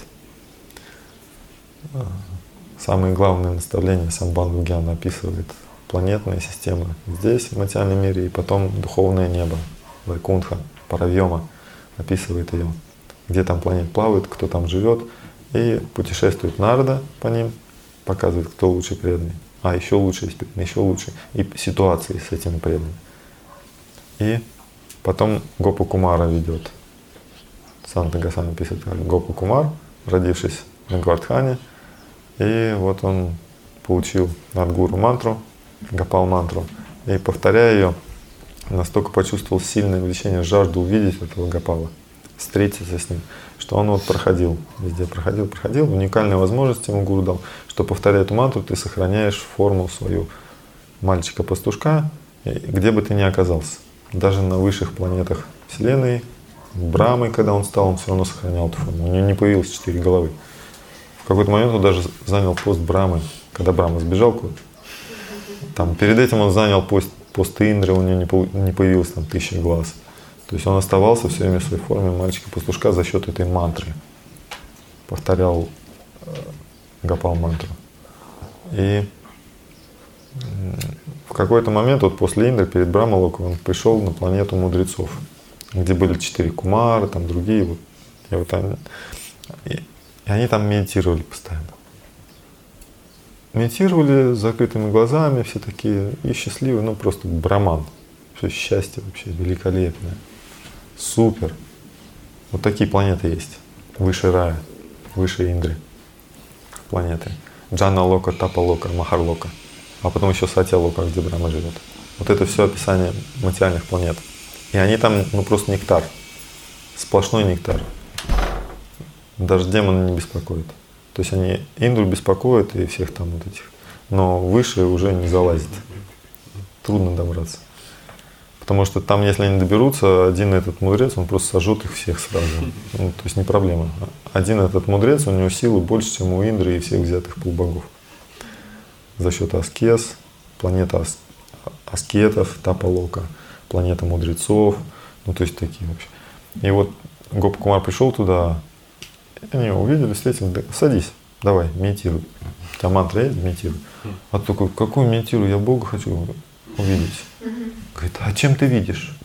самые главные наставления. Самбандха Гьяна описывает планетные системы здесь, в материальном мире, и потом духовное небо, Вайкунтха, Паравьома, описывает ее, где там планет плавает, кто там живет, и путешествует Нарада по ним, показывает, кто лучший преданный. А еще лучше есть преданный, еще лучше. И ситуации с этими преданными. И потом Гопа Кумара ведет. Санатана Госвами пишет, как Гопа Кумар, родившись на Гвардхане, и вот он получил от гуру мантру, Гопал мантру, и повторяя ее, настолько почувствовал сильное влечение, жажду увидеть этого Гопала, встретиться с ним, что он вот проходил, везде проходил, проходил. Уникальная возможность ему гуру дал, что, повторяя эту мантру, ты сохраняешь форму свою мальчика-пастушка, где бы ты ни оказался. Даже на высших планетах Вселенной, Брамой, когда он стал, он все равно сохранял эту форму. У него не появилось четыре головы. В какой-то момент он даже занял пост Брамы, когда Брама сбежал куда-то. Там, перед этим он занял пост, пост Индры, у него не появилось там тысяча глаз. То есть он оставался все время в своей форме мальчика-пастушка за счет этой мантры. Повторял э, Гопал мантру. И в какой-то момент, вот после Индры, перед Брамалоком, он пришел на планету мудрецов, где были четыре кумары, там другие. Вот, и, вот они, и, и они там медитировали постоянно. Медитировали с закрытыми глазами, все такие и счастливые, ну просто браман. Все счастье вообще великолепное. Супер. Вот такие планеты есть. Выше рая, выше Индры. Планеты. Джана Лока, Тапа Лока, Махар Лока. А потом еще Сатья Лока, где Брахма живет. Вот это все описание материальных планет. И они там, ну просто нектар. Сплошной нектар. Даже демоны не беспокоят. То есть они Индру беспокоят и всех там вот этих. Но выше уже не залазит. Трудно добраться. Потому что там, если они доберутся, один этот мудрец, он просто сожжет их всех сразу. Ну, то есть не проблема. Один этот мудрец, у него силы больше, чем у Индры и всех взятых полубогов. За счет аскез, планета ас, аскетов, Тапа-Лока, планета мудрецов, ну то есть такие вообще. И вот Гопа Кумар пришел туда, они его увидели, встретили, садись, давай, медитируй. У тебя мантра есть, медитируй. А только какую медитирую? Я Бога хочу увидеть. Говорит, а чем ты видишь?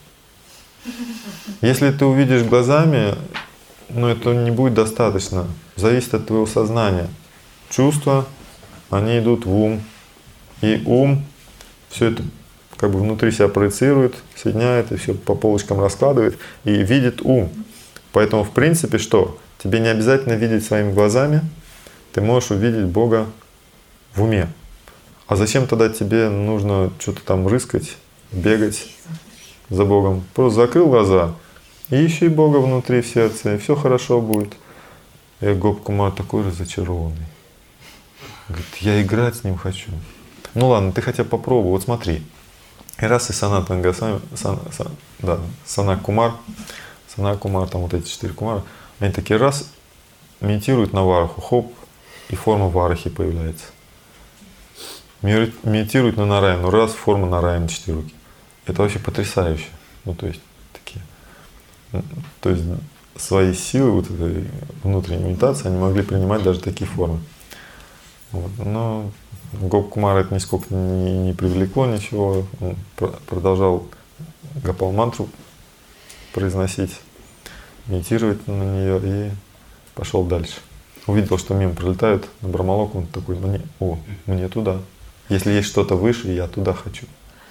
Если ты увидишь глазами, ну это не будет достаточно. Зависит от твоего сознания. Чувства, они идут в ум. И ум все это как бы внутри себя проецирует, соединяет и все по полочкам раскладывает и видит ум. Поэтому в принципе что? Тебе не обязательно видеть своими глазами, ты можешь увидеть Бога в уме. А зачем тогда тебе нужно что-то там рыскать, бегать за Богом? Просто закрыл глаза и ищи Бога внутри в сердце, и все хорошо будет. И Гопа Кумар такой разочарованный. Говорит, я играть с ним хочу. Ну ладно, ты хотя бы попробуй, вот смотри. И раз и Санатана Госвами, сан, сан, да, Санак Кумар, Санак Кумар, там вот эти четыре кумара, они такие раз медитируют на вараху, хоп, и форма варахи появляется. Медитируют на Нараяну, раз, форма Нараяна, четыре руки. Это вообще потрясающе. Ну, то есть, такие, то есть свои силы вот этой внутренней медитации, они могли принимать даже такие формы. Вот. Но Гопа Кумара это нисколько не, не привлекло ничего. Он продолжал Гопал мантру произносить, медитировать на нее и пошел дальше. Увидел, что мимо пролетают на Брамалок, он такой, мне, о, мне туда. Если есть что-то выше, я туда хочу.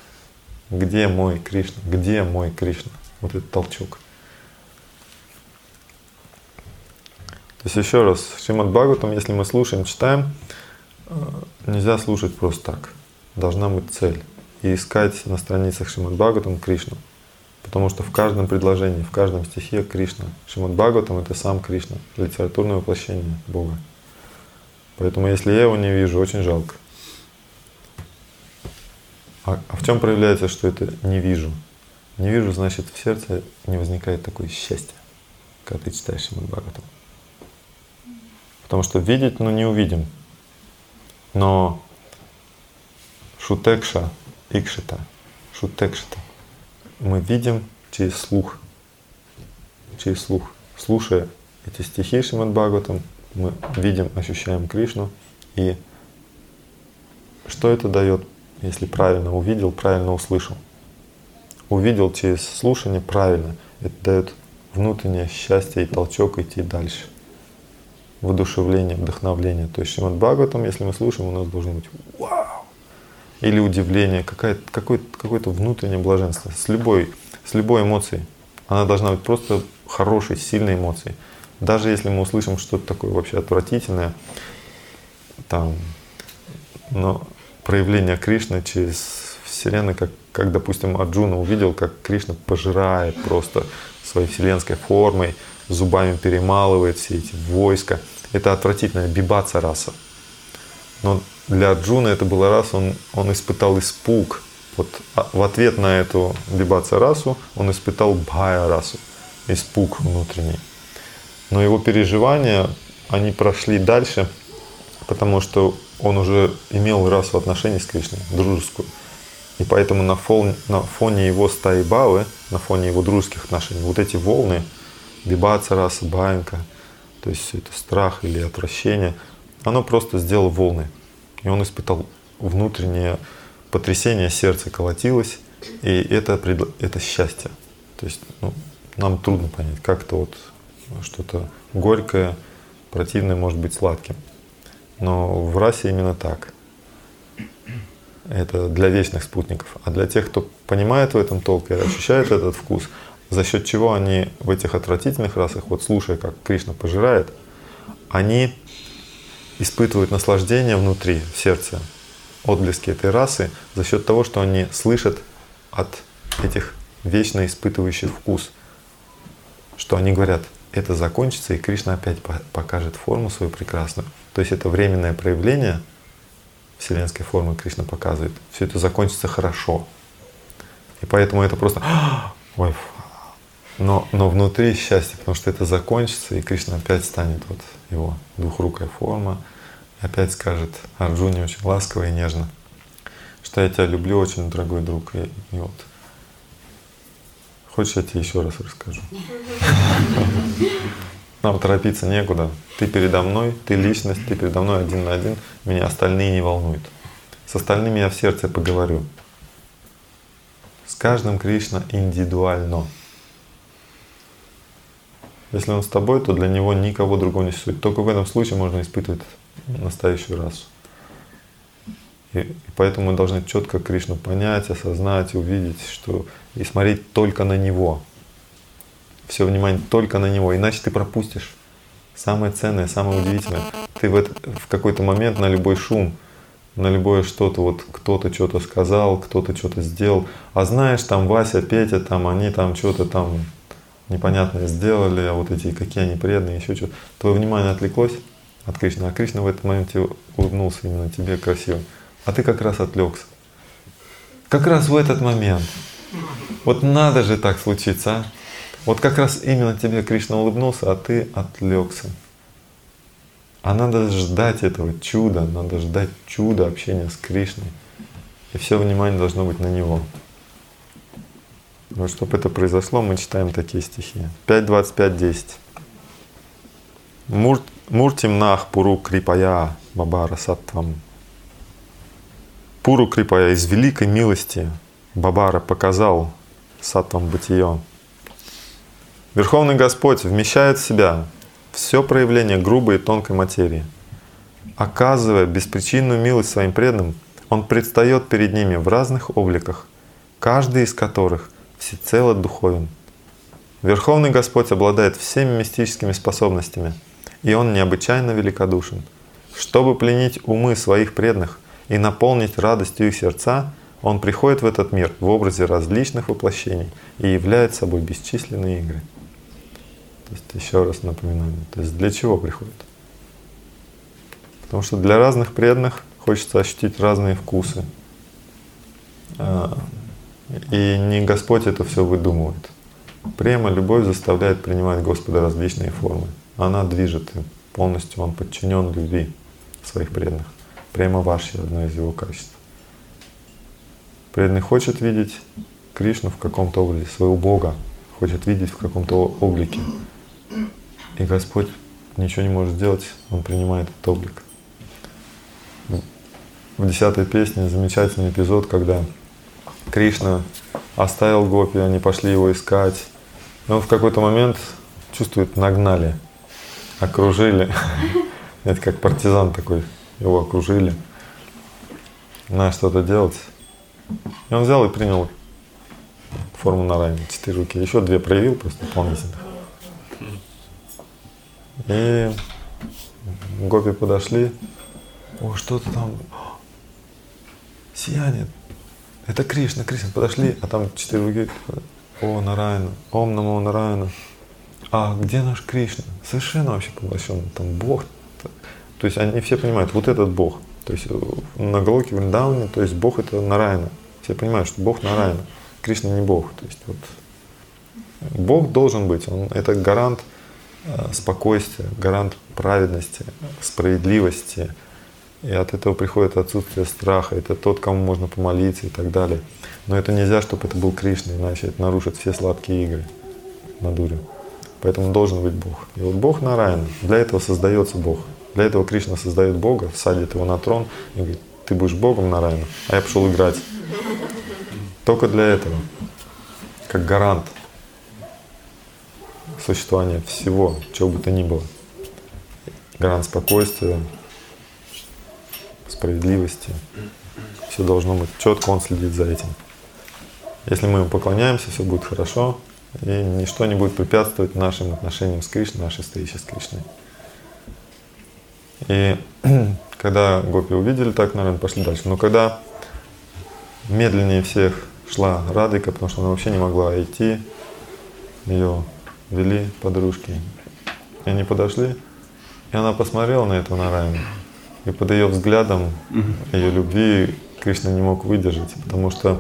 Где мой Кришна? Где мой Кришна? Вот этот толчок. То есть еще раз, Шримад Бхагаватам, если мы слушаем, читаем, нельзя слушать просто так. Должна быть цель. И искать на страницах Шримад Бхагаватам Кришну. Потому что в каждом предложении, в каждом стихе Кришна. Шримад Бхагаватам — это сам Кришна, литературное воплощение Бога. Поэтому если я его не вижу, очень жалко. А, а в чем проявляется, что это не вижу? Не вижу, значит, в сердце не возникает такое счастье, когда ты читаешь Шримад Бхагаватам. Потому что видеть, ну, не увидим. Но шутекша, икшита, шутекшита мы видим через слух. через слух. Слушая эти стихи Шримад Бхагаватам, мы видим, ощущаем Кришну. И что это дает, если правильно увидел, правильно услышал? Увидел через слушание правильно. Это дает внутреннее счастье и толчок идти дальше. Воодушевление, вдохновление. То есть Шримад Бхагаватам, если мы слушаем, у нас должно быть вау! Или удивление, какое-то, какое-то внутреннее блаженство. С любой, с любой эмоцией. Она должна быть просто хорошей, сильной эмоцией. Даже если мы услышим что-то такое вообще отвратительное, там, но проявление Кришны через Вселенную, как, как, допустим, Арджуна увидел, как Кришна пожирает просто своей вселенской формой, зубами перемалывает все эти войска. Это отвратительная бибаца раса. Но для Арджуны это была раса, он, он испытал испуг. Вот в ответ на эту бибаца расу он испытал бхая расу, испуг внутренний. Но его переживания, они прошли дальше, потому что он уже имел расу отношений с Кришной, дружескую. И поэтому на фоне, на фоне его стаи бхавы, на фоне его дружеских отношений, вот эти волны, бибаца раса, бхаянка, то есть это страх или отвращение, оно просто сделало волны. И он испытал внутреннее потрясение, сердце колотилось, и это, это счастье. То есть ну, нам трудно понять, как-то вот что-то горькое, противное может быть сладким. Но в расе именно так. Это для вечных спутников. А для тех, кто понимает в этом толк и ощущает этот вкус, за счет чего они в этих отвратительных расах, вот слушая, как Кришна пожирает, они испытывают наслаждение внутри, в сердце, отблески этой расы, за счет того, что они слышат от этих вечно испытывающих вкус, что они говорят, это закончится, и Кришна опять покажет форму свою прекрасную. То есть это временное проявление вселенской формы Кришна показывает. Все это закончится хорошо. И поэтому это просто ой, но, но внутри счастье, потому что это закончится, и Кришна опять станет вот его двухрукая форма, и опять скажет Арджуне очень ласково и нежно, что я тебя люблю очень, дорогой друг. И, и вот. Хочешь, я тебе еще раз расскажу? Нам торопиться некуда. Ты передо мной, ты личность, ты передо мной один на один. Меня остальные не волнуют. С остальными я в сердце поговорю. С каждым Кришна индивидуально. Если он с тобой, то для него никого другого не существует. Только в этом случае можно испытывать настоящую расу. И, и поэтому мы должны четко Кришну понять, осознать, увидеть, что и смотреть только на Него. Все внимание только на Него, иначе ты пропустишь самое ценное, самое удивительное. Ты в, это, в какой-то момент на любой шум, на любое что-то, вот кто-то что-то сказал, кто-то что-то сделал, а знаешь, там Вася, Петя, там они там что-то там непонятное сделали, а вот эти какие они преданные, еще что-то. Твое внимание отвлеклось от Кришны, а Кришна в этот момент тебе улыбнулся именно тебе красиво, а ты как раз отвлекся. Как раз в этот момент. Вот надо же так случиться, а? Вот как раз именно тебе Кришна улыбнулся, а ты отвлекся. А надо ждать этого чуда, надо ждать чуда общения с Кришной. И все внимание должно быть на Него. Вот чтобы это произошло, мы читаем такие стихи. пять, двадцать пять, десять. Муртим нах пуру крипая бабара саттвам. Пуру крипая из великой милости Бабара показал саттвам бытие. Верховный Господь вмещает в себя все проявление грубой и тонкой материи. Оказывая беспричинную милость своим преданным, Он предстает перед ними в разных обликах, каждый из которых всецело духовен. Верховный Господь обладает всеми мистическими способностями, и Он необычайно великодушен. Чтобы пленить умы своих преданных и наполнить радостью их сердца, Он приходит в этот мир в образе различных воплощений и являет собой бесчисленные игры. То есть еще раз напоминаю, то есть для чего приходит? Потому что для разных преданных хочется ощутить разные вкусы. И не Господь это все выдумывает. Према, любовь заставляет принимать Господа различные формы. Она движет им полностью, Он подчинен любви своих преданных. Према ваши — одно из его качеств. Преданный хочет видеть Кришну в каком-то образе, своего Бога хочет видеть в каком-то облике. И Господь ничего не может сделать, Он принимает этот облик. В десятой песне замечательный эпизод, когда Кришна оставил гопи, они пошли его искать. И он в какой-то момент чувствует, нагнали, окружили. Это как партизан такой, его окружили. Надо что-то делать. И он взял и принял форму Нараяны, четыре руки. Еще две проявил просто дополнительно. И гопи подошли. О, что-то там, сияние. Это Кришна, Кришна. Подошли, а там четыре руки. О, Нараяна, Ом Намо Нараяна. А где наш Кришна? Совершенно вообще поглощенный. Там Бог. То есть они все понимают, вот этот Бог. То есть на Галоке Вриндаване, то есть Бог это Нараяна. Все понимают, что Бог Нараяна. Кришна не Бог. То есть вот Бог должен быть. Он это гарант спокойствия, гарант праведности, справедливости. И от этого приходит отсутствие страха. Это тот, кому можно помолиться и так далее. Но это нельзя, чтобы это был Кришна, иначе это нарушит все сладкие игры Мадхурью. Поэтому должен быть Бог. И вот Бог Нараяна. Для этого создается Бог. Для этого Кришна создает Бога, садит его на трон и говорит: ты будешь Богом, Нараяна, а я пошел играть. Только для этого. Как гарант существования всего, чего бы то ни было. Гарант спокойствия, справедливости. Все должно быть четко, он следит за этим. Если мы ему поклоняемся, все будет хорошо, и ничто не будет препятствовать нашим отношениям с Кришной, нашей встрече с Кришной. И когда гопи увидели так, наверное, пошли дальше. Но когда медленнее всех шла Радхика, потому что она вообще не могла идти, ее вели подружки, и они подошли, и она посмотрела на этого Нараяну, и под ее взглядом, ее любви Кришна не мог выдержать, потому что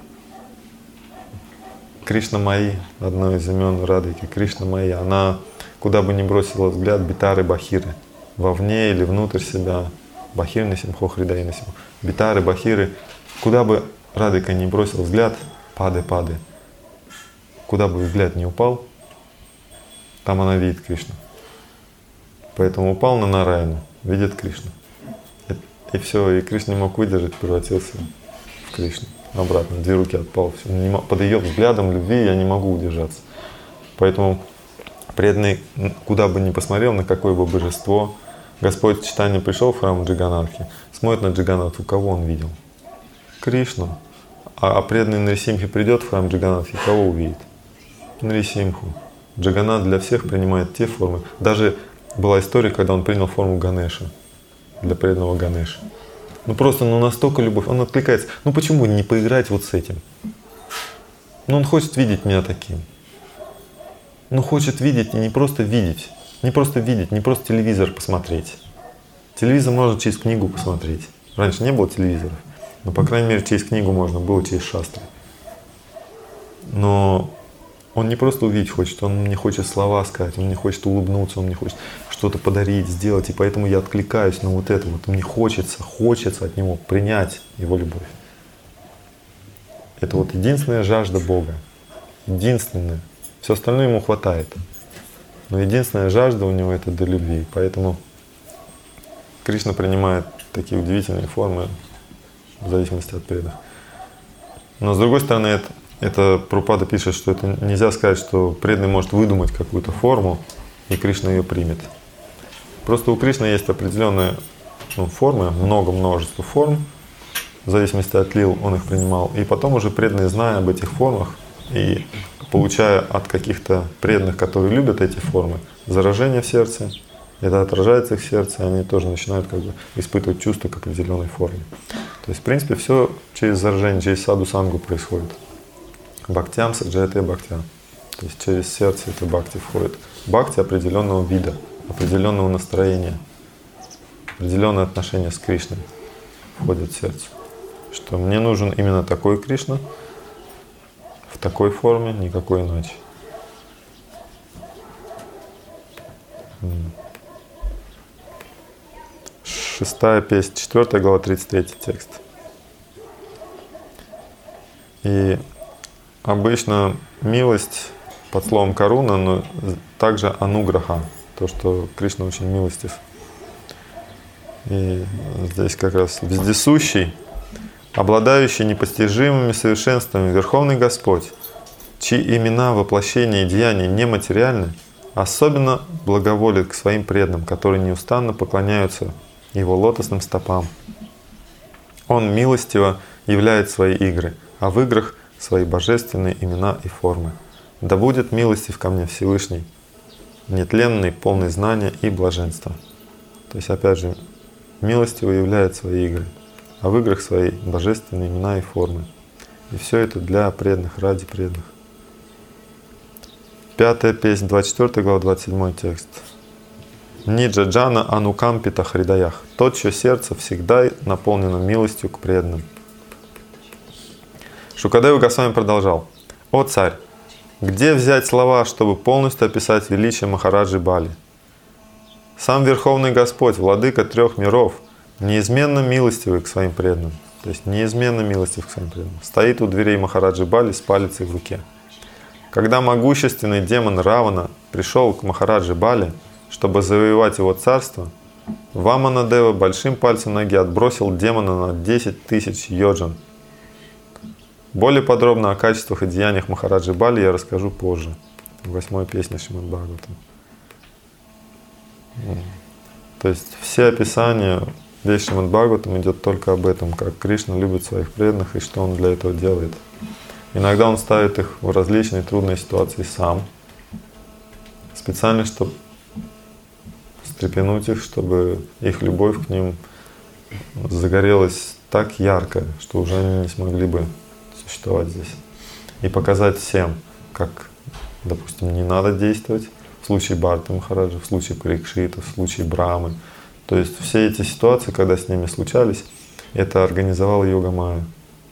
Кришна Майи, одно из имен Радхики, Кришна Майи, она куда бы ни бросила взгляд, битары, бахиры, вовне или внутрь себя, бахир насимхо, хридай насимхо, битары, бахиры, куда бы Радхика не бросил взгляд, пады, пады, куда бы взгляд не упал, там она видит Кришну. Поэтому упал на Нараяну, видит Кришну. И, и все, и Кришна не мог выдержать, превратился в Кришну. Обратно, две руки отпал, все. Не мог, под ее взглядом любви я не могу удержаться. Поэтому преданный, куда бы ни посмотрел, на какое бы божество, Господь Чайтанья пришел в храм Джаганатхи, смотрит на Джаганатху, кого он видел? Кришну. А, а преданный Нарисимхи придет в храм Джаганатхи, кого увидит? Нарисимху. Джаганат для всех принимает те формы. Даже была история, когда он принял форму Ганеша, для преданного Ганеша. Ну просто, ну настолько любовь, он откликается. Ну почему не поиграть вот с этим? Ну он хочет видеть меня таким. Ну хочет видеть и не просто видеть. Не просто видеть, не просто телевизор посмотреть. Телевизор можно через книгу посмотреть. Раньше не было телевизоров. Но, по крайней мере, через книгу можно было, через шастры. Но он не просто увидеть хочет, он мне хочет слова сказать, он мне хочет улыбнуться, он мне хочет что-то подарить, сделать. И поэтому я откликаюсь на вот это. Вот мне хочется, хочется от него принять его любовь. Это вот единственная жажда Бога. Единственная. Все остальное ему хватает. Но единственная жажда у него — это до любви. Поэтому Кришна принимает такие удивительные формы в зависимости от преданных. Но с другой стороны, это, это Прабхупада пишет, что это нельзя сказать, что преданный может выдумать какую-то форму, и Кришна ее примет. Просто у Кришны есть определенные ну, формы, много множества форм, в зависимости от лил он их принимал. И потом уже преданные, зная об этих формах и получая от каких-то преданных, которые любят эти формы, заражение в сердце, это отражается в их сердце, они тоже начинают как бы испытывать чувства к определенной форме. То есть, в принципе, все через заражение, через саду сангу происходит. Бхактям, саджаяте бхактям. То есть через сердце это бхакти входит. Бхакти определенного вида, определенного настроения, определенное отношение с Кришной входит в сердце. Что мне нужен именно такой Кришна, в такой форме, никакой иначе. Шестая песня, четвертая глава, тридцать третий текст. И обычно милость под словом каруна, но также ануграха, то, что Кришна очень милостив. И здесь как раз вездесущий, обладающий непостижимыми совершенствами Верховный Господь, чьи имена, воплощения и деяния нематериальны, особенно благоволит к своим преданным, которые неустанно поклоняются Его лотосным стопам. Он милостиво являет свои игры, а в играх свои божественные имена и формы. Да будет милостив ко мне Всевышний, нетленный, полный знания и блаженства. То есть, опять же, милостиво являет свои игры, а в играх свои божественные имена и формы. И все это для преданных, ради преданных. Пятая песня, двадцать четвёртая глава, двадцать седьмой текст. Ниджа джана анукампита хридаях. Тот, чье сердце всегда наполнено милостью к преданным. Шукадева Госвами продолжал. О царь, где взять слова, чтобы полностью описать величие Махараджи Бали? Сам Верховный Господь, Владыка трех миров, неизменно милостивый к своим преданным, то есть неизменно милостив к своим преданным, стоит у дверей Махараджи Бали с палицей в руке. Когда могущественный демон Равана пришел к Махараджи Бали, чтобы завоевать его царство, Ваманадева большим пальцем ноги отбросил демона на десять тысяч йоджан. Более подробно о качествах и деяниях Махараджи Бали я расскажу позже, в восьмой песне Шримад Бхагаватам. То есть все описания, весь Шримад Бхагаватам идет только об этом, как Кришна любит своих преданных и что Он для этого делает. Иногда Он ставит их в различные трудные ситуации сам, специально, чтобы встрепенуть их, чтобы их любовь к ним загорелась так ярко, что уже они не смогли бы существовать здесь. И показать всем, как, допустим, не надо действовать в случае Бхараты Махараджа, в случае Парикшита, в случае Брамы. То есть все эти ситуации, когда с ними случались, это организовал Йога Майя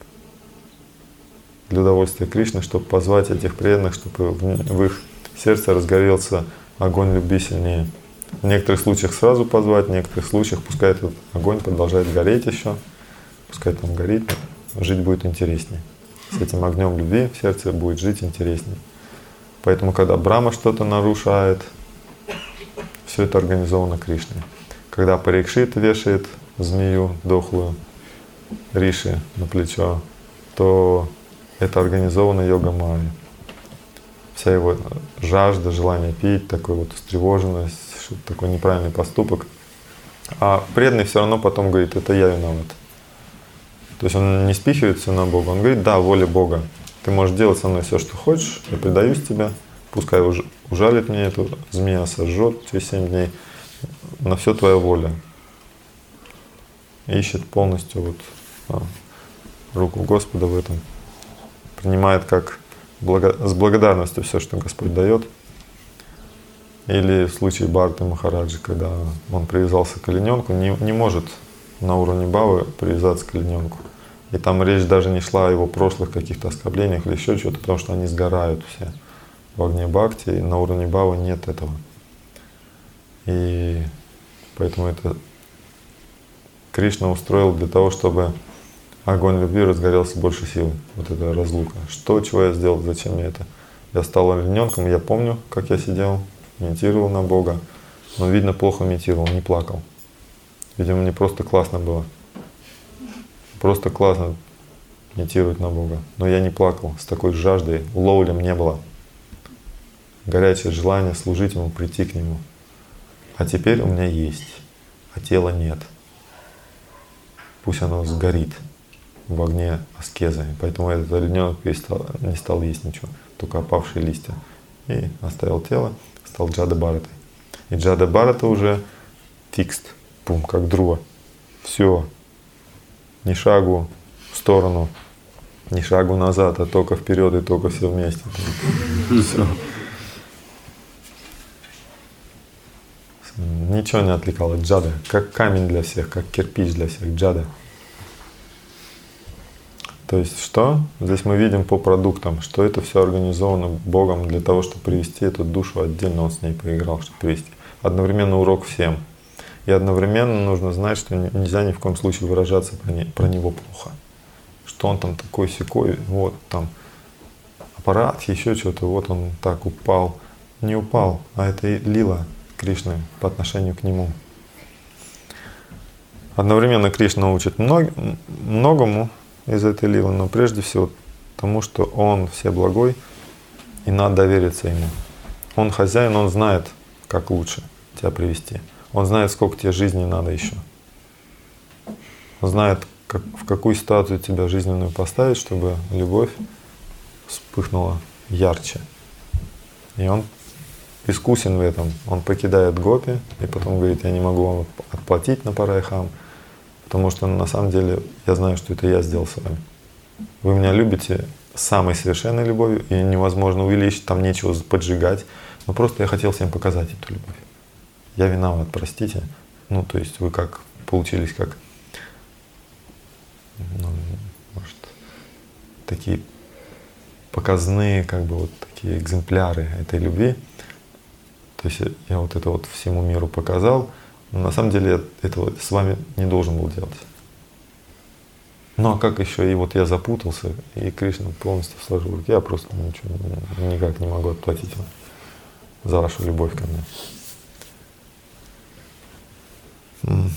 для удовольствия Кришны, чтобы позвать этих преданных, чтобы в их сердце разгорелся огонь любви сильнее. В некоторых случаях сразу позвать, в некоторых случаях пускай этот огонь продолжает гореть еще, пускай там горит, жить будет интереснее. С этим огнем любви в сердце будет жить интереснее. Поэтому, когда Брахма что-то нарушает, все это организовано Кришной. Когда Парикшит вешает змею дохлую Риши на плечо, то это организовано Йога Майей. Вся его жажда, желание пить, такой вот встревоженность, такой неправильный поступок. А преданный все равно потом говорит, это я виноват. То есть он не спихивает все на Бога, он говорит, да, воля Бога. Ты можешь делать со мной все, что хочешь, я предаюсь тебе, пускай уж, ужалит мне эту змея, сожжет через семь дней, на все твоя воля. Ищет полностью вот, а, руку Господа в этом, принимает как благо, с благодарностью все, что Господь дает. Или в случае Бхараты Махараджи, когда он привязался к олененку, не, не может на уровне бхавы привязаться к олененку. И там речь даже не шла о его прошлых каких-то оскорблениях или еще что-то, потому что они сгорают все в огне бхакти, и на уровне бхавы нет этого. И поэтому это Кришна устроил для того, чтобы огонь любви разгорелся больше силы. Вот эта разлука. Что, чего я сделал, зачем я это? Я стал олененком, я помню, как я сидел, медитировал на Бога, но, видно, плохо медитировал, не плакал. Видимо, мне просто классно было. Просто классно медитировать на Бога. Но я не плакал с такой жаждой, лоулем не было. Горячее желание служить Ему, прийти к Нему. А теперь у меня есть, а тела нет. Пусть оно сгорит в огне аскезы. Поэтому этот олененок не стал есть ничего, только опавшие листья. И оставил тело, стал Джада Бхаратой. И Джада Бхарата уже фикст, пум, как Друва. Все. Ни шагу в сторону, ни шагу назад, а только вперед и только все вместе. Все. Ничего не отвлекало. Джада. Как камень для всех, как кирпич для всех. Джада. То есть что? Здесь мы видим по продуктам, что это все организовано Богом для того, чтобы привести эту душу отдельно, он с ней поиграл, чтобы привести. Одновременно урок всем. И одновременно нужно знать, что нельзя ни в коем случае выражаться про, не, про него плохо. Что он там такой-сякой, вот там аппарат, еще что-то, вот он так упал. Не упал, а это и лила Кришны по отношению к нему. Одновременно Кришна учит мног, многому из этой лилы, но прежде всего тому, что Он всеблагой, и надо довериться Ему. Он хозяин, Он знает, как лучше тебя привести. Он знает, сколько тебе жизни надо еще. Он знает, как, в какую ситуацию тебя жизненную поставить, чтобы любовь вспыхнула ярче. И Он искусен в этом. Он покидает гопи и потом говорит: я не могу вам отплатить на парайхам, потому что на самом деле я знаю, что это я сделал с вами. Вы меня любите самой совершенной любовью, и невозможно увеличить, там нечего поджигать. Но просто я хотел всем показать эту любовь. Я виноват, простите. Ну, то есть вы как получились, как, ну, может, такие показные, как бы вот такие экземпляры этой любви. То есть я вот это вот всему миру показал, но на самом деле я этого с вами не должен был делать. Ну а как еще, и вот я запутался, и Кришна полностью сложил руки, я просто ничего, никак не могу отплатить вам за вашу любовь ко мне.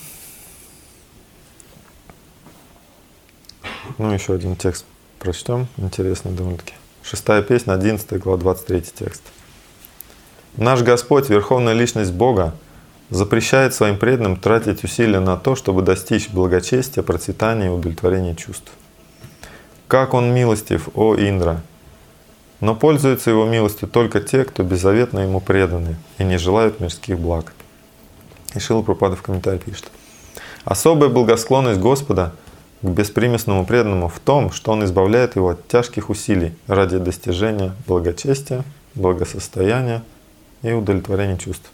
Ну еще один текст прочтем, интересный довольно-таки. Шестая песня, одиннадцатая глава, двадцать третий текст. Наш Господь, Верховная Личность Бога, запрещает своим преданным тратить усилия на то, чтобы достичь благочестия, процветания и удовлетворения чувств. Как Он милостив, о Индра! Но пользуются Его милостью только те, кто беззаветно Ему преданы и не желают мирских благ. И Шрила Прабхупада в комментарии пишет: особая благосклонность Господа к беспримесному преданному в том, что Он избавляет его от тяжких усилий ради достижения благочестия, благосостояния и удовлетворения чувств.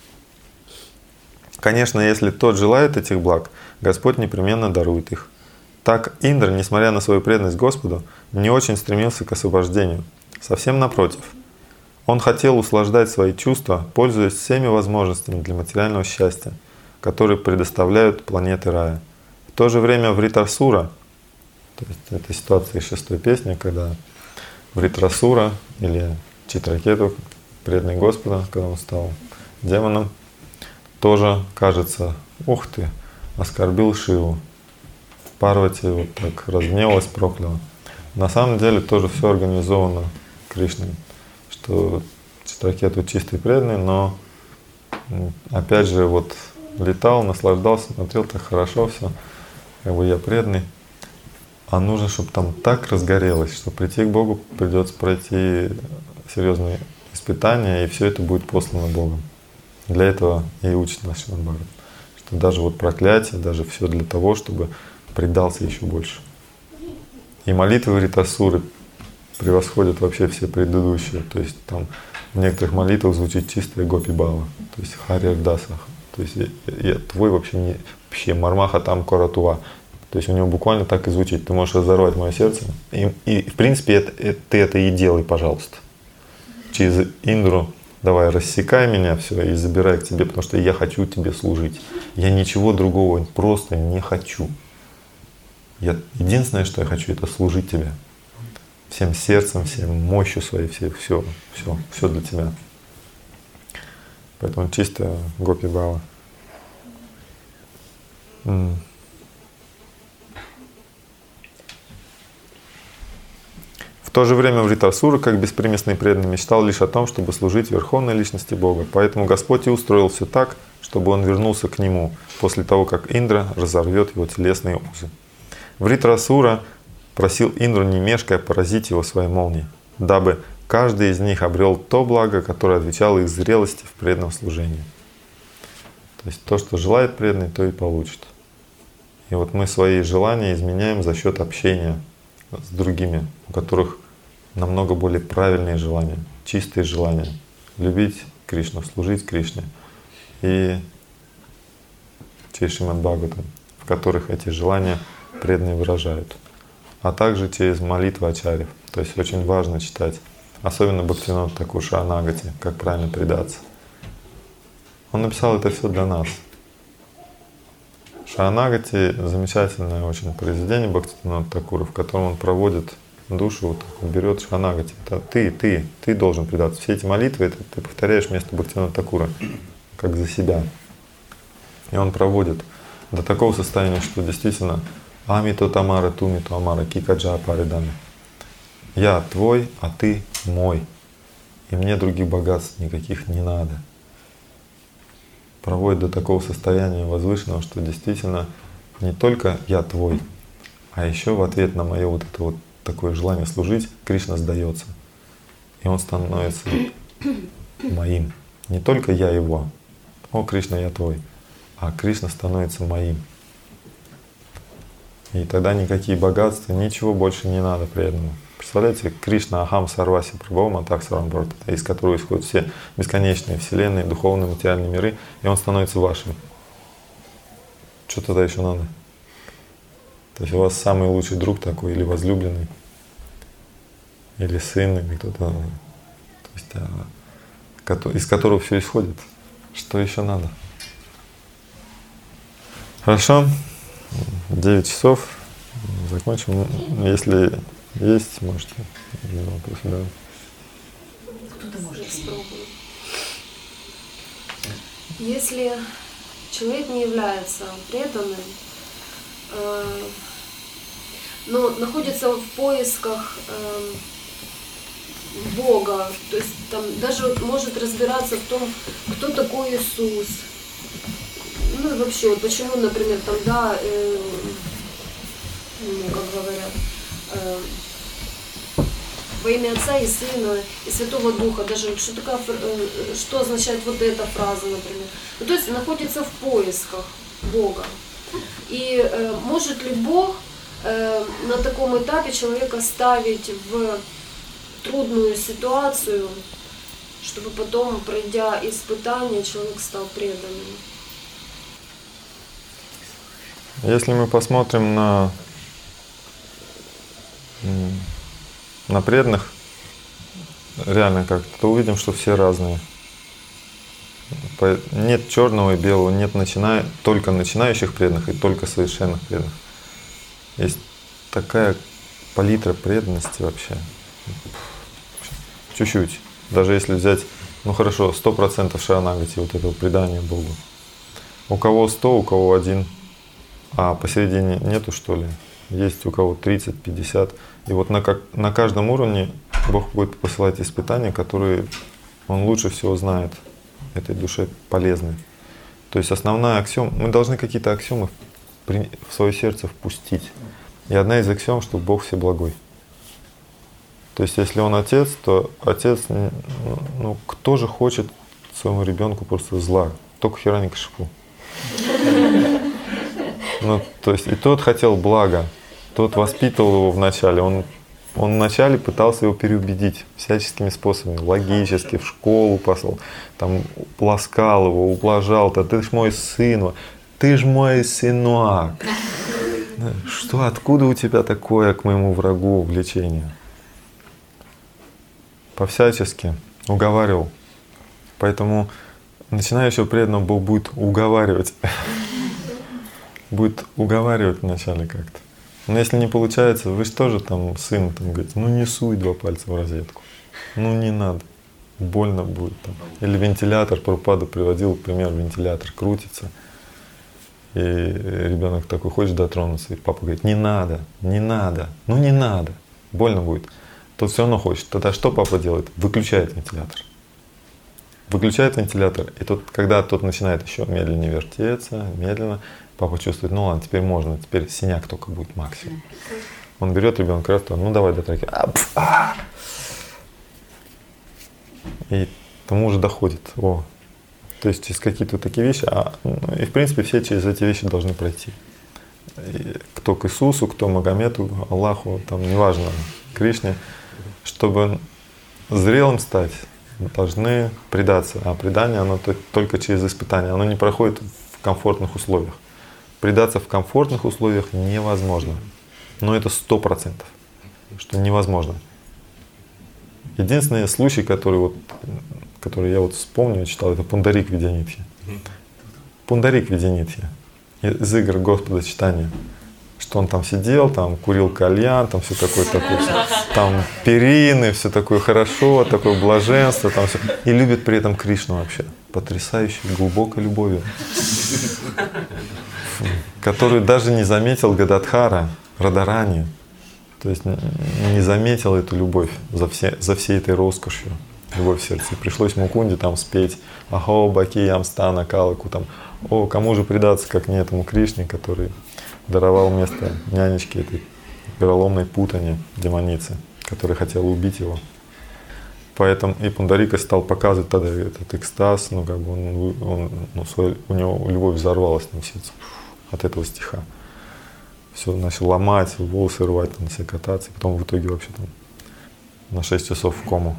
Конечно, если тот желает этих благ, Господь непременно дарует их. Так Индра, несмотря на свою преданность Господу, не очень стремился к освобождению. Совсем напротив. Он хотел услаждать свои чувства, пользуясь всеми возможностями для материального счастья, которые предоставляют планеты рая. В то же время Вритрасура, то есть это ситуация из шестой песни, когда Вритрасура или Читракету, преданный Господа, когда он стал демоном, тоже кажется: ух ты, оскорбил Шиву. Парвати вот так разгневалась, прокляла. На самом деле тоже все организовано Кришной, что Читракету чистый преданный, но опять же вот летал, наслаждался, смотрел, так хорошо все, как бы я преданный. А нужно, чтобы там так разгорелось, что прийти к Богу придется пройти серьезные испытания, и все это будет послано Богом. Для этого и учит нас Шримад Бхагаватам, что даже вот проклятие, даже все для того, чтобы предался еще больше. И молитвы Вритрасуры превосходят вообще все предыдущие. То есть там в некоторых молитвах звучит чистая гопи бава, то есть хари ардаса. То есть я, я, твой вообще не вообще мармаха там коратува. То есть у него буквально так и звучит: ты можешь разорвать мое сердце. И, и в принципе это, это, ты это и делай, пожалуйста. Через Индру давай рассекай меня все и забирай к тебе, потому что я хочу тебе служить. Я ничего другого просто не хочу. Я, единственное, что я хочу, это служить тебе. Всем сердцем, всем мощью своей, все, все, все, все для тебя. Поэтому чистая гопи бава. М. В то же время Вритрасура, как беспримесный преданный, мечтал лишь о том, чтобы служить Верховной Личности Бога. Поэтому Господь и устроил все так, чтобы он вернулся к Нему после того, как Индра разорвет его телесные узы. Вритрасура просил Индру, не мешкая, поразить его своей молнией, дабы каждый из них обрел то благо, которое отвечало их зрелости в преданном служении. То есть то, что желает преданный, то и получит. И вот мы свои желания изменяем за счет общения с другими, у которых намного более правильные желания, чистые желания. Любить Кришну, служить Кришне. И через Шримад Бхагаватам, в которых эти желания преданные выражают. А также через молитвы ачарьев. То есть очень важно читать, особенно Бхактивинода Тхакур Шаранагати, как правильно предаться. Он написал это все для нас. Шаранагати — замечательное очень произведение Бхактивинода Тхакура, в котором он проводит душу вот так вот берет Шранагати. Это ты, ты, ты должен предаться. Все эти молитвы, это ты повторяешь вместо Бхактивинода Такура, как за себя. И он проводит до такого состояния, что действительно Амито Тамара, Тумито Амара, Кикаджа Паридами. Я твой, а ты мой. И мне других богатств никаких не надо. Проводит до такого состояния возвышенного, что действительно не только я твой, а еще в ответ на мое вот это вот такое желание служить, Кришна сдается. И он становится моим. Не только я его, о, Кришна, я твой, а Кришна становится моим. И тогда никакие богатства, ничего больше не надо преданному. Представляете, Кришна Ахам Сарваси Прабхавама Так Сарамбрата, из которого исходят все бесконечные вселенные, духовные, материальные миры, и он становится вашим. Что тогда еще надо? То есть у вас самый лучший друг такой, или возлюбленный, или сын, или кто-то, то есть, а, из которого все исходит. Что еще надо? Хорошо, девять часов, закончим. Если есть, можете. Вопрос, да. Кто-то может. Если человек не является преданным, э, но находится в поисках э, Бога, то есть там даже может разбираться в том, кто такой Иисус, ну и вообще, вот почему, например, там, да, э, ну, как говорят, э, во имя Отца и Сына и Святого Духа, даже что, такая, что означает вот эта фраза, например. Ну, то есть находится в поисках Бога. И э, может ли Бог э, на таком этапе человека ставить в трудную ситуацию, чтобы потом, пройдя испытания, человек стал преданным? Если мы посмотрим на на преданных, реально как-то, то увидим, что все разные. Нет черного и белого, нет начина... только начинающих преданных и только совершенных преданных. Есть такая палитра преданности вообще. Чуть-чуть. Даже если взять, ну хорошо, сто процентов шаранагати, вот этого предания Богу. У кого сто, у кого один, а посередине нету, что ли? Есть у кого тридцать, пятьдесят. И вот на, как, на каждом уровне Бог будет посылать испытания, которые Он лучше всего знает этой душе полезны. То есть основная аксиома, мы должны какие-то аксиомы в свое сердце впустить. И одна из аксиом, что Бог всеблагой. То есть если Он отец, то отец, ну кто же хочет своему ребенку просто зла? Только Хираньякашипу. Ну, то есть и тот хотел блага, тот воспитывал его вначале, он, он вначале пытался его переубедить всяческими способами, логически, в школу послал, там ласкал его, ублажал, да ты ж мой сын, ты ж мой сынок. Что, откуда у тебя такое к моему врагу влечение? По-всячески уговаривал. Поэтому начинающего преданного Бог будет уговаривать. Будет уговаривать вначале как-то. Но если не получается, вы же тоже там сын там говорите, ну не суй два пальца в розетку. Ну не надо. Больно будет там. Или вентилятор, Прабхупада приводил пример, вентилятор крутится. И ребенок такой, хочет дотронуться, и папа говорит, не надо, не надо, ну не надо, больно будет. Тот все равно хочет. Тогда что папа делает? Выключает вентилятор. Выключает вентилятор, и тот, когда тот начинает еще медленнее вертеться, медленно, папа чувствует, ну ладно, теперь можно, теперь синяк только будет максимум. Он берет ребенка, раз, ну давай дотрагивай. И тому уже доходит. О. То есть через какие-то такие вещи, а, ну, и в принципе все через эти вещи должны пройти. И кто к Иисусу, кто Магомету, Аллаху, там неважно, Кришне, чтобы зрелым стать, должны предаться. А предание, оно только через испытание, оно не проходит в комфортных условиях. Предаться в комфортных условиях невозможно. Но это сто процентов, что невозможно. Единственный случай, который, вот, который я вот вспомнил, читал, это Пундарик Видянитхи. Пундарик Видянитхи из игр Господа читания. что он там сидел, там курил кальян, там все такое, такое, там перины, все такое хорошо, такое блаженство, там все. И любит при этом Кришну вообще, потрясающей, глубокой любовью, которую даже не заметил Гададхара, Радарани, то есть не заметил эту любовь за, все, за всей этой роскошью, любовь в сердце. И пришлось Мукунде там спеть «Ахо, баки, ямстана, калаку», там, о, кому же предаться, как не этому Кришне, который даровал место нянечке этой вероломной путане, демонице, которая хотела убить его. Поэтому и Пундарика стал показывать тогда этот экстаз, ну как бы он, он, ну, свой, у него любовь взорвалась на сердце от этого стиха. Все, начал ломать, волосы рвать, там, все кататься, и потом в итоге вообще там на шесть часов в кому.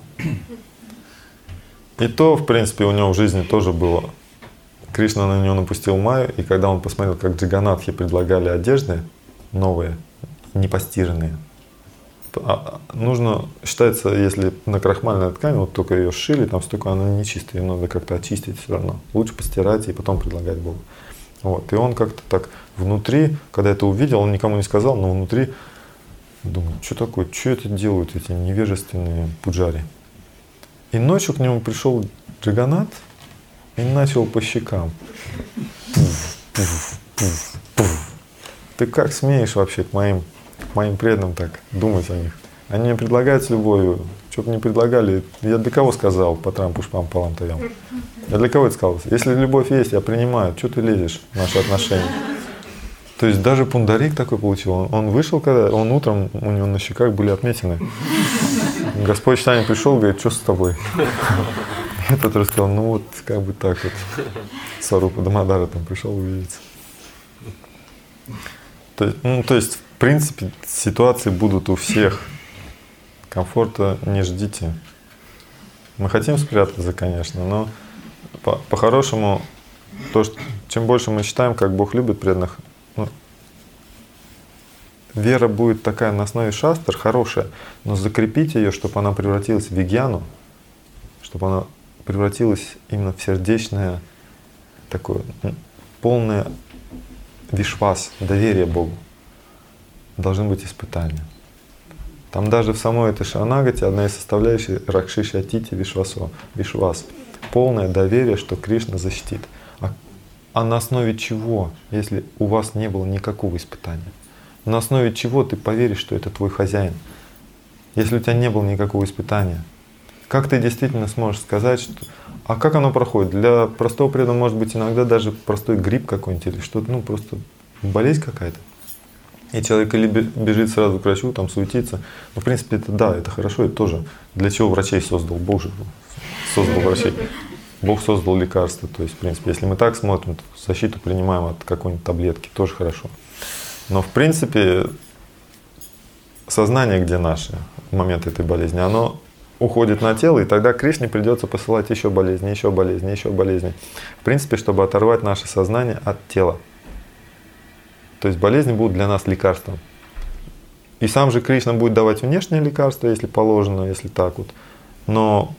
И то, в принципе, у него в жизни тоже было. Кришна на него напустил Майю, и когда он посмотрел, как Джаганатхи предлагали одежды новые, не постиранные, нужно, считается, если на крахмальной ткани, вот только ее сшили, там столько она не чистая, ее надо как-то очистить все равно. Лучше постирать и потом предлагать Богу. Вот. И он как-то так внутри, когда это увидел, он никому не сказал, но внутри думал, что такое, что это делают эти невежественные пуджари. И ночью к нему пришел Джаганат и начал по щекам. Пуф, пуф, пуф, пуф. Ты как смеешь вообще к моим, к моим преданным так думать о них? Они мне предлагают с любовью, что бы не предлагали. Я для кого сказал, патрам пушпам палам таям? Я для кого это сказал? Если любовь есть, я принимаю. Что ты лезешь в наши отношения? То есть даже Пундарик такой получил. Он, он вышел, когда он утром, у него на щеках были отметины. Господь Чайтанья пришел, говорит, что с тобой? Этот рассказал, ну вот как бы так вот. Сварупа Дамодара там пришел увидеться. То есть, ну, то есть, в принципе, ситуации будут у всех. Комфорта не ждите. Мы хотим спрятаться, конечно, но по- по-хорошему, то, что, чем больше мы читаем, как Бог любит преданных, ну, вера будет такая на основе шастр, хорошая, но закрепить ее, чтобы она превратилась в вигьяну, чтобы она превратилась именно в сердечное, такое полное вишвас, доверие Богу. Должны быть испытания. Там даже в самой этой шаранагати одна из составляющих ракшиши атити вишвасо, вишвас. Полное доверие, что Кришна защитит. А, а на основе чего, если у вас не было никакого испытания? На основе чего ты поверишь, что это твой хозяин? Если у тебя не было никакого испытания, как ты действительно сможешь сказать, что… А как оно проходит? Для простого преданного может быть иногда даже простой грипп какой-нибудь или что-то, ну просто болезнь какая-то. И человек или бежит сразу к врачу, там суетится. Но в принципе это да, это хорошо, это тоже. Для чего врачей создал? Бог же создал врачей. Бог создал лекарства. То есть, в принципе, если мы так смотрим, то защиту принимаем от какой-нибудь таблетки, тоже хорошо. Но в принципе сознание, где наше в момент этой болезни, оно уходит на тело, и тогда Кришне придется посылать еще болезни, еще болезни, еще болезни. В принципе, чтобы оторвать наше сознание от тела. То есть болезни будут для нас лекарством. И сам же Кришна будет давать внешние лекарства, если положено, если так вот. Но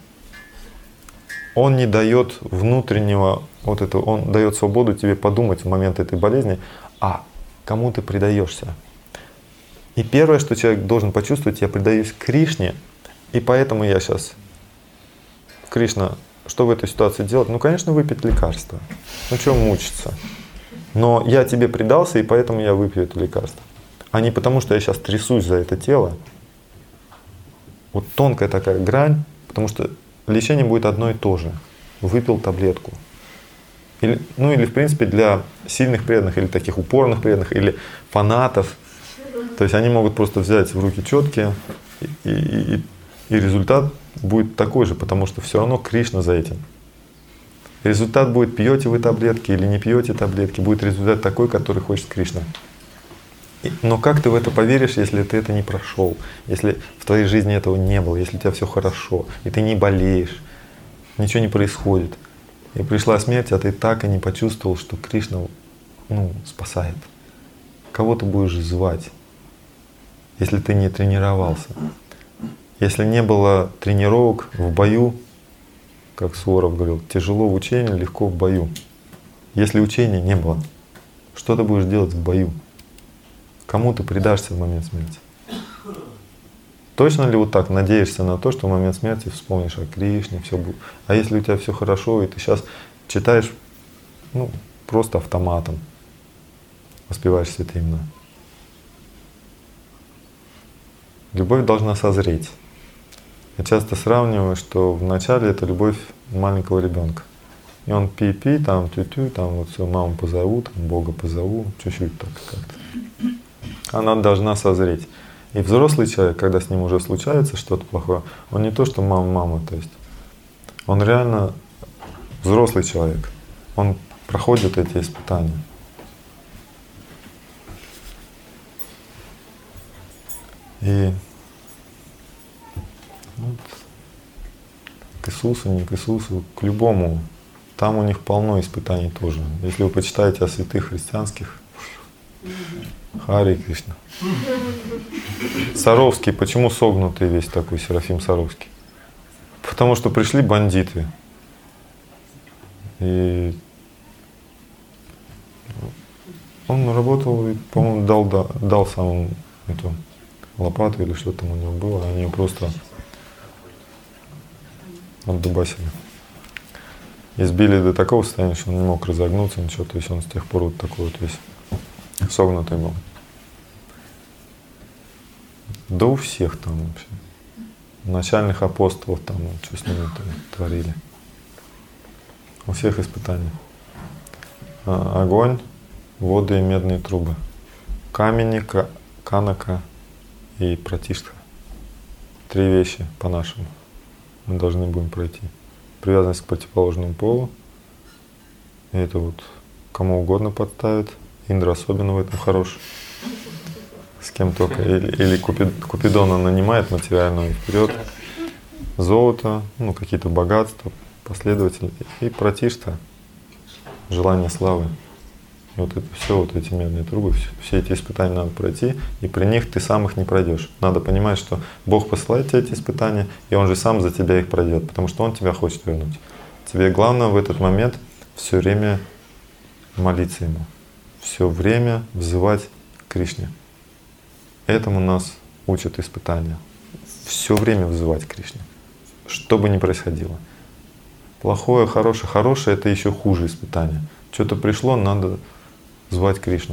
он не дает внутреннего, вот этого, он дает свободу тебе подумать в момент этой болезни, а кому ты предаешься. И первое, что человек должен почувствовать, я предаюсь Кришне, и поэтому я сейчас, Кришна, что в этой ситуации делать? Ну, конечно, выпить лекарство. Ну, чего мучиться? Но я тебе предался, и поэтому я выпью это лекарство. А не потому, что я сейчас трясусь за это тело. Вот тонкая такая грань, потому что лечение будет одно и то же. Выпил таблетку. Или, ну или в принципе для сильных преданных, или таких упорных преданных, или фанатов. То есть они могут просто взять в руки четкие, и, и, и, и результат будет такой же, потому что все равно Кришна за этим. Результат будет, пьете вы таблетки или не пьете таблетки, будет результат такой, который хочет Кришна. И, но как ты в это поверишь, если ты это не прошел, если в твоей жизни этого не было, если у тебя все хорошо, и ты не болеешь, ничего не происходит. И пришла смерть, а ты так и не почувствовал, что Кришна, ну, спасает. Кого ты будешь звать, если ты не тренировался? Если не было тренировок в бою, как Суворов говорил, тяжело в учении, легко в бою. Если учения не было, что ты будешь делать в бою? Кому ты предашься в момент смерти? Точно ли вот так надеешься на то, что в момент смерти вспомнишь о Кришне, все будет? А если у тебя все хорошо, и ты сейчас читаешь, ну, просто автоматом, воспеваешь святые имена? Любовь должна созреть. Я часто сравниваю, что вначале это любовь маленького ребенка. И он пи-пи, там тю-тю, там вот все, маму позову, там Бога позову, чуть-чуть так как-то. Она должна созреть. И взрослый человек, когда с ним уже случается что-то плохое, он не то, что мама-мама, то есть он реально взрослый человек. Он проходит эти испытания. И вот, к Иисусу, не к Иисусу, к любому. Там у них полно испытаний тоже. Если вы почитаете о святых христианских, Харе Кришна. Саровский, почему согнутый весь такой Серафим Саровский? Потому что пришли бандиты. И он работал, и, по-моему, дал, дал, дал сам эту лопату или что там у него было, они ее просто отдубасили. Избили до такого состояния, что он не мог разогнуться, ничего. То есть он с тех пор вот такой вот весь согнутый был. Да у всех там вообще. Начальных апостолов там, что с ними там творили. У всех испытаний. А, огонь, воды и медные трубы. Камени, канака и пратиштха. Три вещи по-нашему мы должны будем пройти. Привязанность к противоположному полу. И это вот кому угодно подставит. Индра особенно в этом хорош. С кем только. Или, или Купидона нанимает материального и вперед. Золото, ну какие-то богатства, последователи. И пратишта, желание славы. И вот это все, вот эти медные трубы, все, все эти испытания надо пройти, и при них ты сам их не пройдешь. Надо понимать, что Бог посылает тебе эти испытания, и Он же сам за тебя их пройдет, потому что Он тебя хочет вернуть. Тебе главное в этот момент все время молиться Ему, все время взывать к Кришне. Этому нас учат испытания. Все время взывать к Кришне, что бы ни происходило. Плохое, хорошее, хорошее — это еще хуже испытания. Что-то пришло, надо звать Кришну.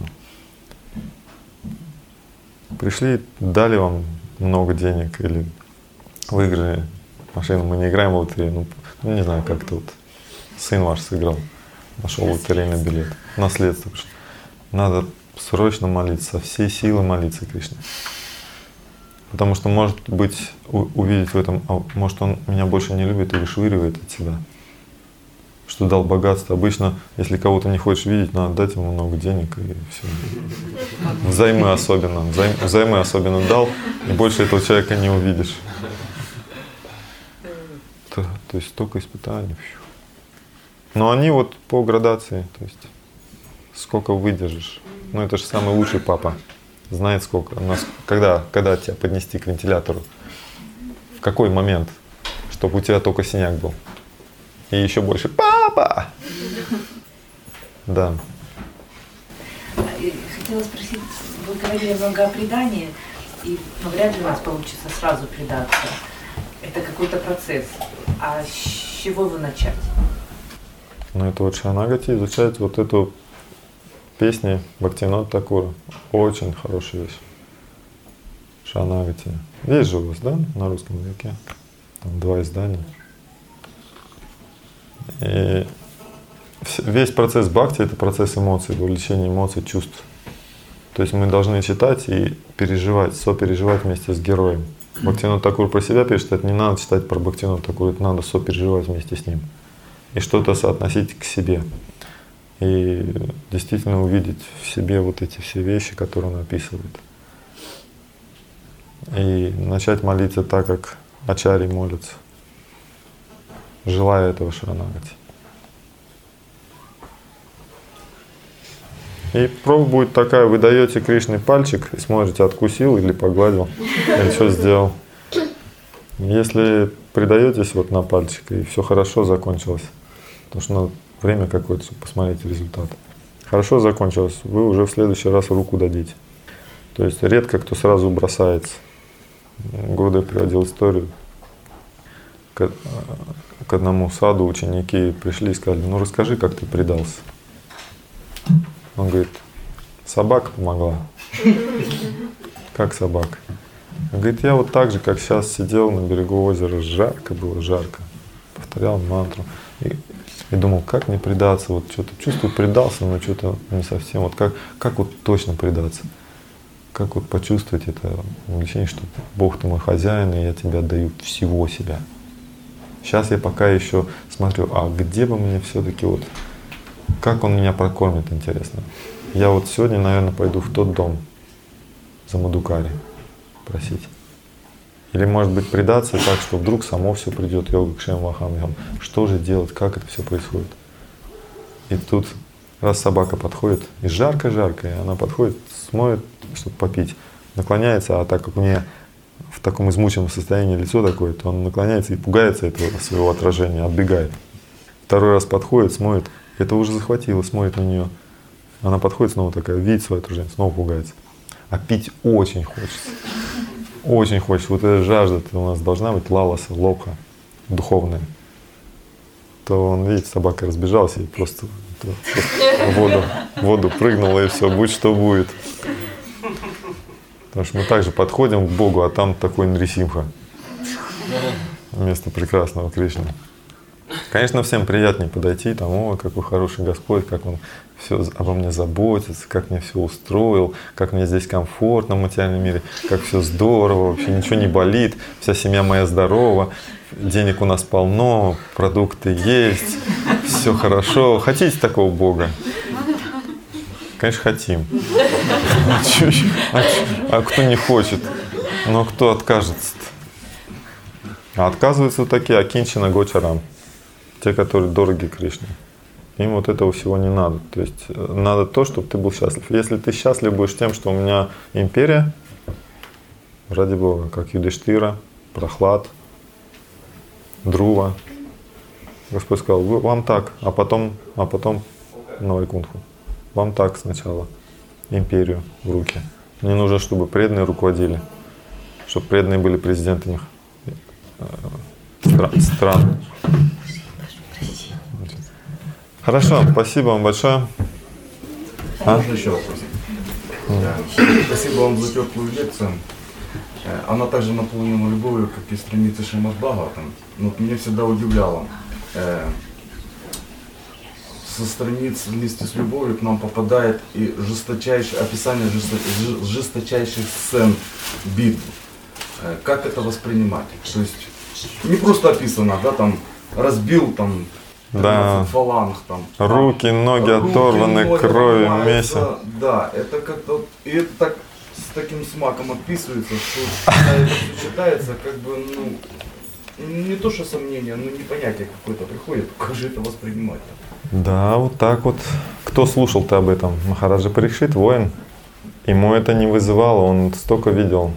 Пришли, дали вам много денег или выиграли машину. Мы не играем в лотерею, ну не знаю, как тут сын ваш сыграл, нашел лотерейный билет, наследство пришло. Надо срочно молиться, со всей силы молиться Кришне. Потому что, может быть, увидеть в этом, а может, он меня больше не любит и вышвыривает от себя. Что дал богатство. Обычно, если кого-то не хочешь видеть, надо дать ему много денег и все. Взаймы особенно. Взайм, взаймы особенно дал, и больше этого человека не увидишь. То, то есть столько испытаний. Но они вот по градации, то есть сколько выдержишь. Ну это же самый лучший папа. Знает сколько. Когда, когда тебя поднести к вентилятору? В какой момент? Чтобы у тебя только синяк был. И еще больше «Папа!» Да. Хотела спросить, вы говорили много о предании, и ну, вряд ли у нас получится сразу предаться. Это какой-то процесс. А с чего вы начать? Ну это вот Шаранагати, изучать вот эту песню Бхактивинода Такура. Очень хорошая вещь. Шаранагати. Есть же у вас, да, на русском языке? Там два издания. И весь процесс бхакти — это процесс эмоций, вовлечения эмоций, чувств. То есть мы должны читать и переживать, сопереживать вместе с героем. Бхактивинод Такур про себя пишет, это не надо читать про Бхактивинода Такура, это надо сопереживать вместе с ним. И что-то соотносить к себе. И действительно увидеть в себе вот эти все вещи, которые он описывает. И начать молиться так, как ачарьи молятся, желая этого Шаранагати. И проба будет такая: вы даете Кришне пальчик и смотрите, откусил или погладил, или что сделал. Если предаетесь вот на пальчик и все хорошо закончилось, потому что надо время какое-то, чтобы посмотреть результат. Хорошо закончилось, вы уже в следующий раз руку дадите. То есть редко кто сразу бросается. Года приводил историю. К, к одному саду ученики пришли и сказали: ну расскажи, как ты предался. Он говорит: собака помогла. Как собака? Он говорит: я вот так же, как сейчас, сидел на берегу озера, жарко было, жарко. Повторял мантру. И, и думал, как мне предаться, вот что-то чувствую, предался, но что-то не совсем. Вот как, как вот точно предаться? Как вот почувствовать это увлечение, что Бог ты мой хозяин, и я тебе отдаю всего себя. Сейчас я пока еще смотрю, а где бы мне все-таки вот, как он меня прокормит, интересно. Я вот сегодня, наверное, пойду в тот дом за Мадукари просить. Или, может быть, предаться так, что вдруг само все придет, йога кшем вахам. Что же делать, как это все происходит? И тут раз собака подходит, и жарко-жарко, и она подходит, смотрит, чтобы попить, наклоняется, а так как у нее в таком измученном состоянии лицо такое, то он наклоняется и пугается этого своего отражения, отбегает. Второй раз подходит, смотрит, это уже захватило, смотрит на нее. Она подходит, снова такая, видит свое отражение, снова пугается. А пить очень хочется. Очень хочется. Вот эта жажда у нас должна быть, лаласа, лобха, духовная. То он, видит, собака разбежалась и просто, просто в воду, в воду прыгнула, и все, будь что будет. Потому что мы также подходим к Богу, а там такой Нрисимха. Вместо прекрасного Кришны. Конечно, всем приятнее подойти, там, о, какой хороший Господь, как Он все обо мне заботится, как мне все устроил, как мне здесь комфортно в материальном мире, как все здорово, вообще ничего не болит, вся семья моя здорова, денег у нас полно, продукты есть, все хорошо. Хотите такого Бога? Конечно, хотим. А, а кто не хочет? Но кто откажется-то? А отказываются вот такие акинчина гочарам. Те, которые дороги Кришне. Им вот этого всего не надо. То есть надо то, чтобы ты был счастлив. Если ты счастлив будешь тем, что у меня империя, ради Бога, как Юдиштира, Прохлад, Друва. Господь сказал, вам так, а потом, а потом на Вайкунтху. Вам так сначала империю в руки. Мне нужно, чтобы преданные руководили, чтобы преданные были президентами стран. Хорошо, спасибо вам большое. А? Можно еще вопрос? Да. Спасибо вам за теплую лекцию. Она также наполнена любовью, как и страницы Шримад Бхагаватам. Но мне всегда удивляло. Со страниц вместе с любовью к нам попадает и жесточайшее описание жесто, жесточайших сцен битв. Как это воспринимать? То есть не просто описано, да, там разбил там да. фаланг, там, руки, ноги руки, оторваны, ноги крови, месиво. Да, это как-то и это так с таким смаком описывается, что когда это все читается, как бы, ну, не то что сомнение, но непонятие какое-то приходит, как же это воспринимать. Да, вот так вот. Кто слушал-то об этом? Махараджа Парикшит, воин. Ему это не вызывало, он столько видел.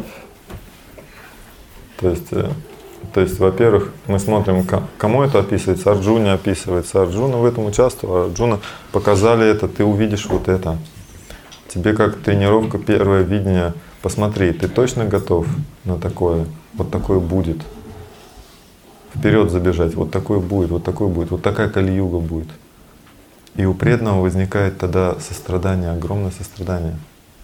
То есть, то есть, во-первых, мы смотрим, кому это описывается. Арджуне описывается. Арджуна в этом участвовал. Арджуна показали это, ты увидишь вот это. Тебе как тренировка, первое видение. Посмотри, ты точно готов на такое? Вот такое будет. Вперед забежать, вот такое будет, вот такое будет, вот такая кали-юга будет. И у преданного возникает тогда сострадание, огромное сострадание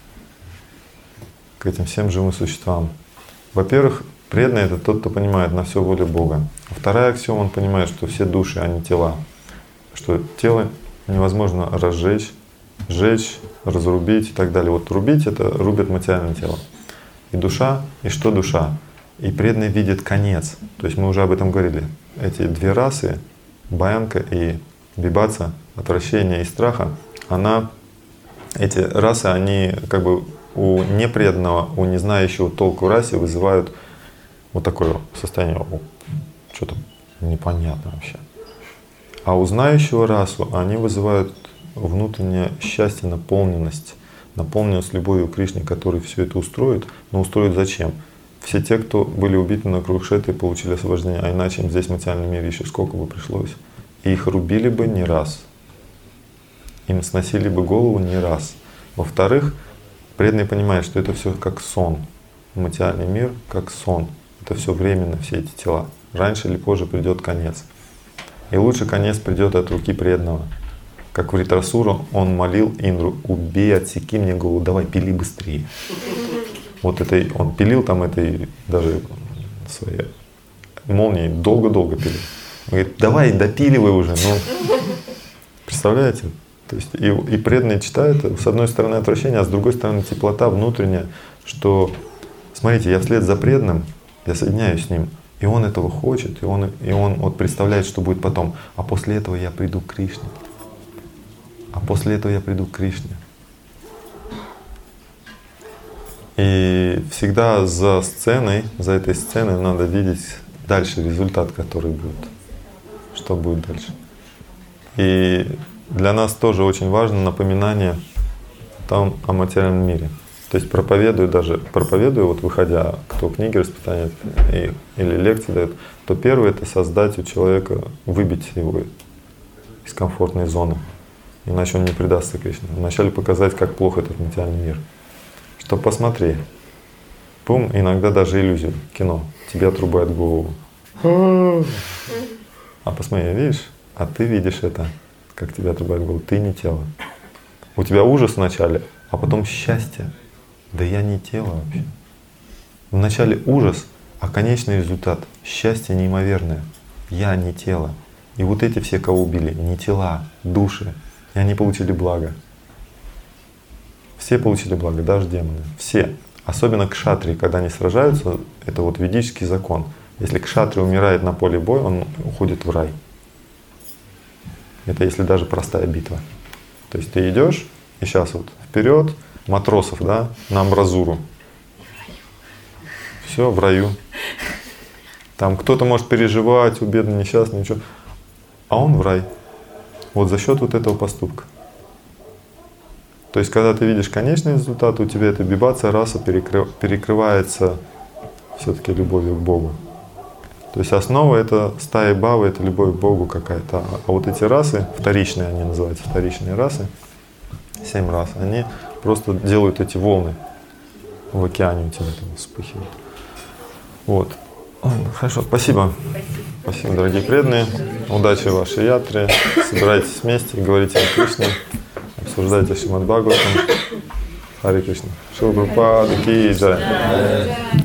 к этим всем живым существам. Во-первых, преданный — это тот, кто понимает на все волю Бога. А вторая аксиома, он понимает, что все души, они тела. Что тело невозможно разжечь, сжечь, разрубить и так далее. Вот рубить — это рубит материальное тело. И душа, и что душа? И преданный видит конец. То есть мы уже об этом говорили. Эти две расы, Бхаянка и Бибаца, отвращение и страха, она, эти расы, они как бы у непреданного, у не знающего толку расе вызывают вот такое состояние, что-то непонятно вообще. А у знающего расу они вызывают внутреннее счастье, наполненность, наполненность любовью к Кришне, который все это устроит. Но устроит зачем? Все те, кто были убиты на Курукшетре, получили освобождение, а иначе им здесь в материальном мире еще сколько бы пришлось. И их рубили бы не раз. Им сносили бы голову не раз. Во-вторых, Преданный понимает, что это все как сон. Материальный мир как сон. Это все временно, все эти тела. Раньше или позже придет конец. И лучше конец придет от руки преданного. Как в Вритрасура он молил Индру: убей, отсеки мне голову, давай, пили быстрее. Вот это он пилил там этой даже своей молнией, долго-долго пилил. Он говорит: давай, допиливай уже. Ну, представляете? То есть и, и преданные читают, с одной стороны отвращение, а с другой стороны теплота внутренняя, что, смотрите, я вслед за преданным, я соединяюсь с ним, и он этого хочет, и он, и он вот представляет, что будет потом. А после этого я приду к Кришне. А после этого я приду к Кришне. И всегда за сценой, за этой сценой надо видеть дальше результат, который будет. Что будет дальше. И для нас тоже очень важно напоминание там о материальном мире. То есть проповедую даже, проповедую, вот выходя, кто книги распитания и, или лекции дает, то первое — это создать у человека, выбить его из комфортной зоны. Иначе он не предастся Кришне. Вначале показать, как плохо этот материальный мир. Что посмотри. Пум, иногда даже иллюзию, кино. Тебе отрубают голову. А посмотри, видишь? А ты видишь это, как тебя отрубают голову. Ты не тело. У тебя ужас вначале, а потом счастье. Да я не тело вообще. Вначале ужас, а конечный результат — счастье неимоверное. Я не тело. И вот эти все, кого убили, не тела, души. И они получили благо. Все получили благо, даже демоны. Все. Особенно кшатрии, когда они сражаются, это вот ведический закон. Если кшатрий умирает на поле боя, он уходит в рай. Это если даже простая битва. То есть ты идешь, и сейчас вот вперед, матросов, да, на амбразуру. Все, в раю. Там кто-то может переживать, у бедный, несчастный, ничего. А он в рай. Вот за счет вот этого поступка. То есть, когда ты видишь конечный результат, у тебя эта бибаца раса перекры- перекрывается все-таки любовью к Богу. То есть основа — это стая бавы, это любовь к Богу какая-то. А вот эти расы, вторичные они называются, вторичные расы, семь рас, они просто делают эти волны в океане у тебя там вспыхивают. Вот. Хорошо, спасибо. Спасибо, дорогие преданные. Удачи в вашей ятре. Собирайтесь вместе, говорите о Кришне, обсуждайте Шримад Бхагаватам. Харе Кришна. Шила Прабхупада ки джай.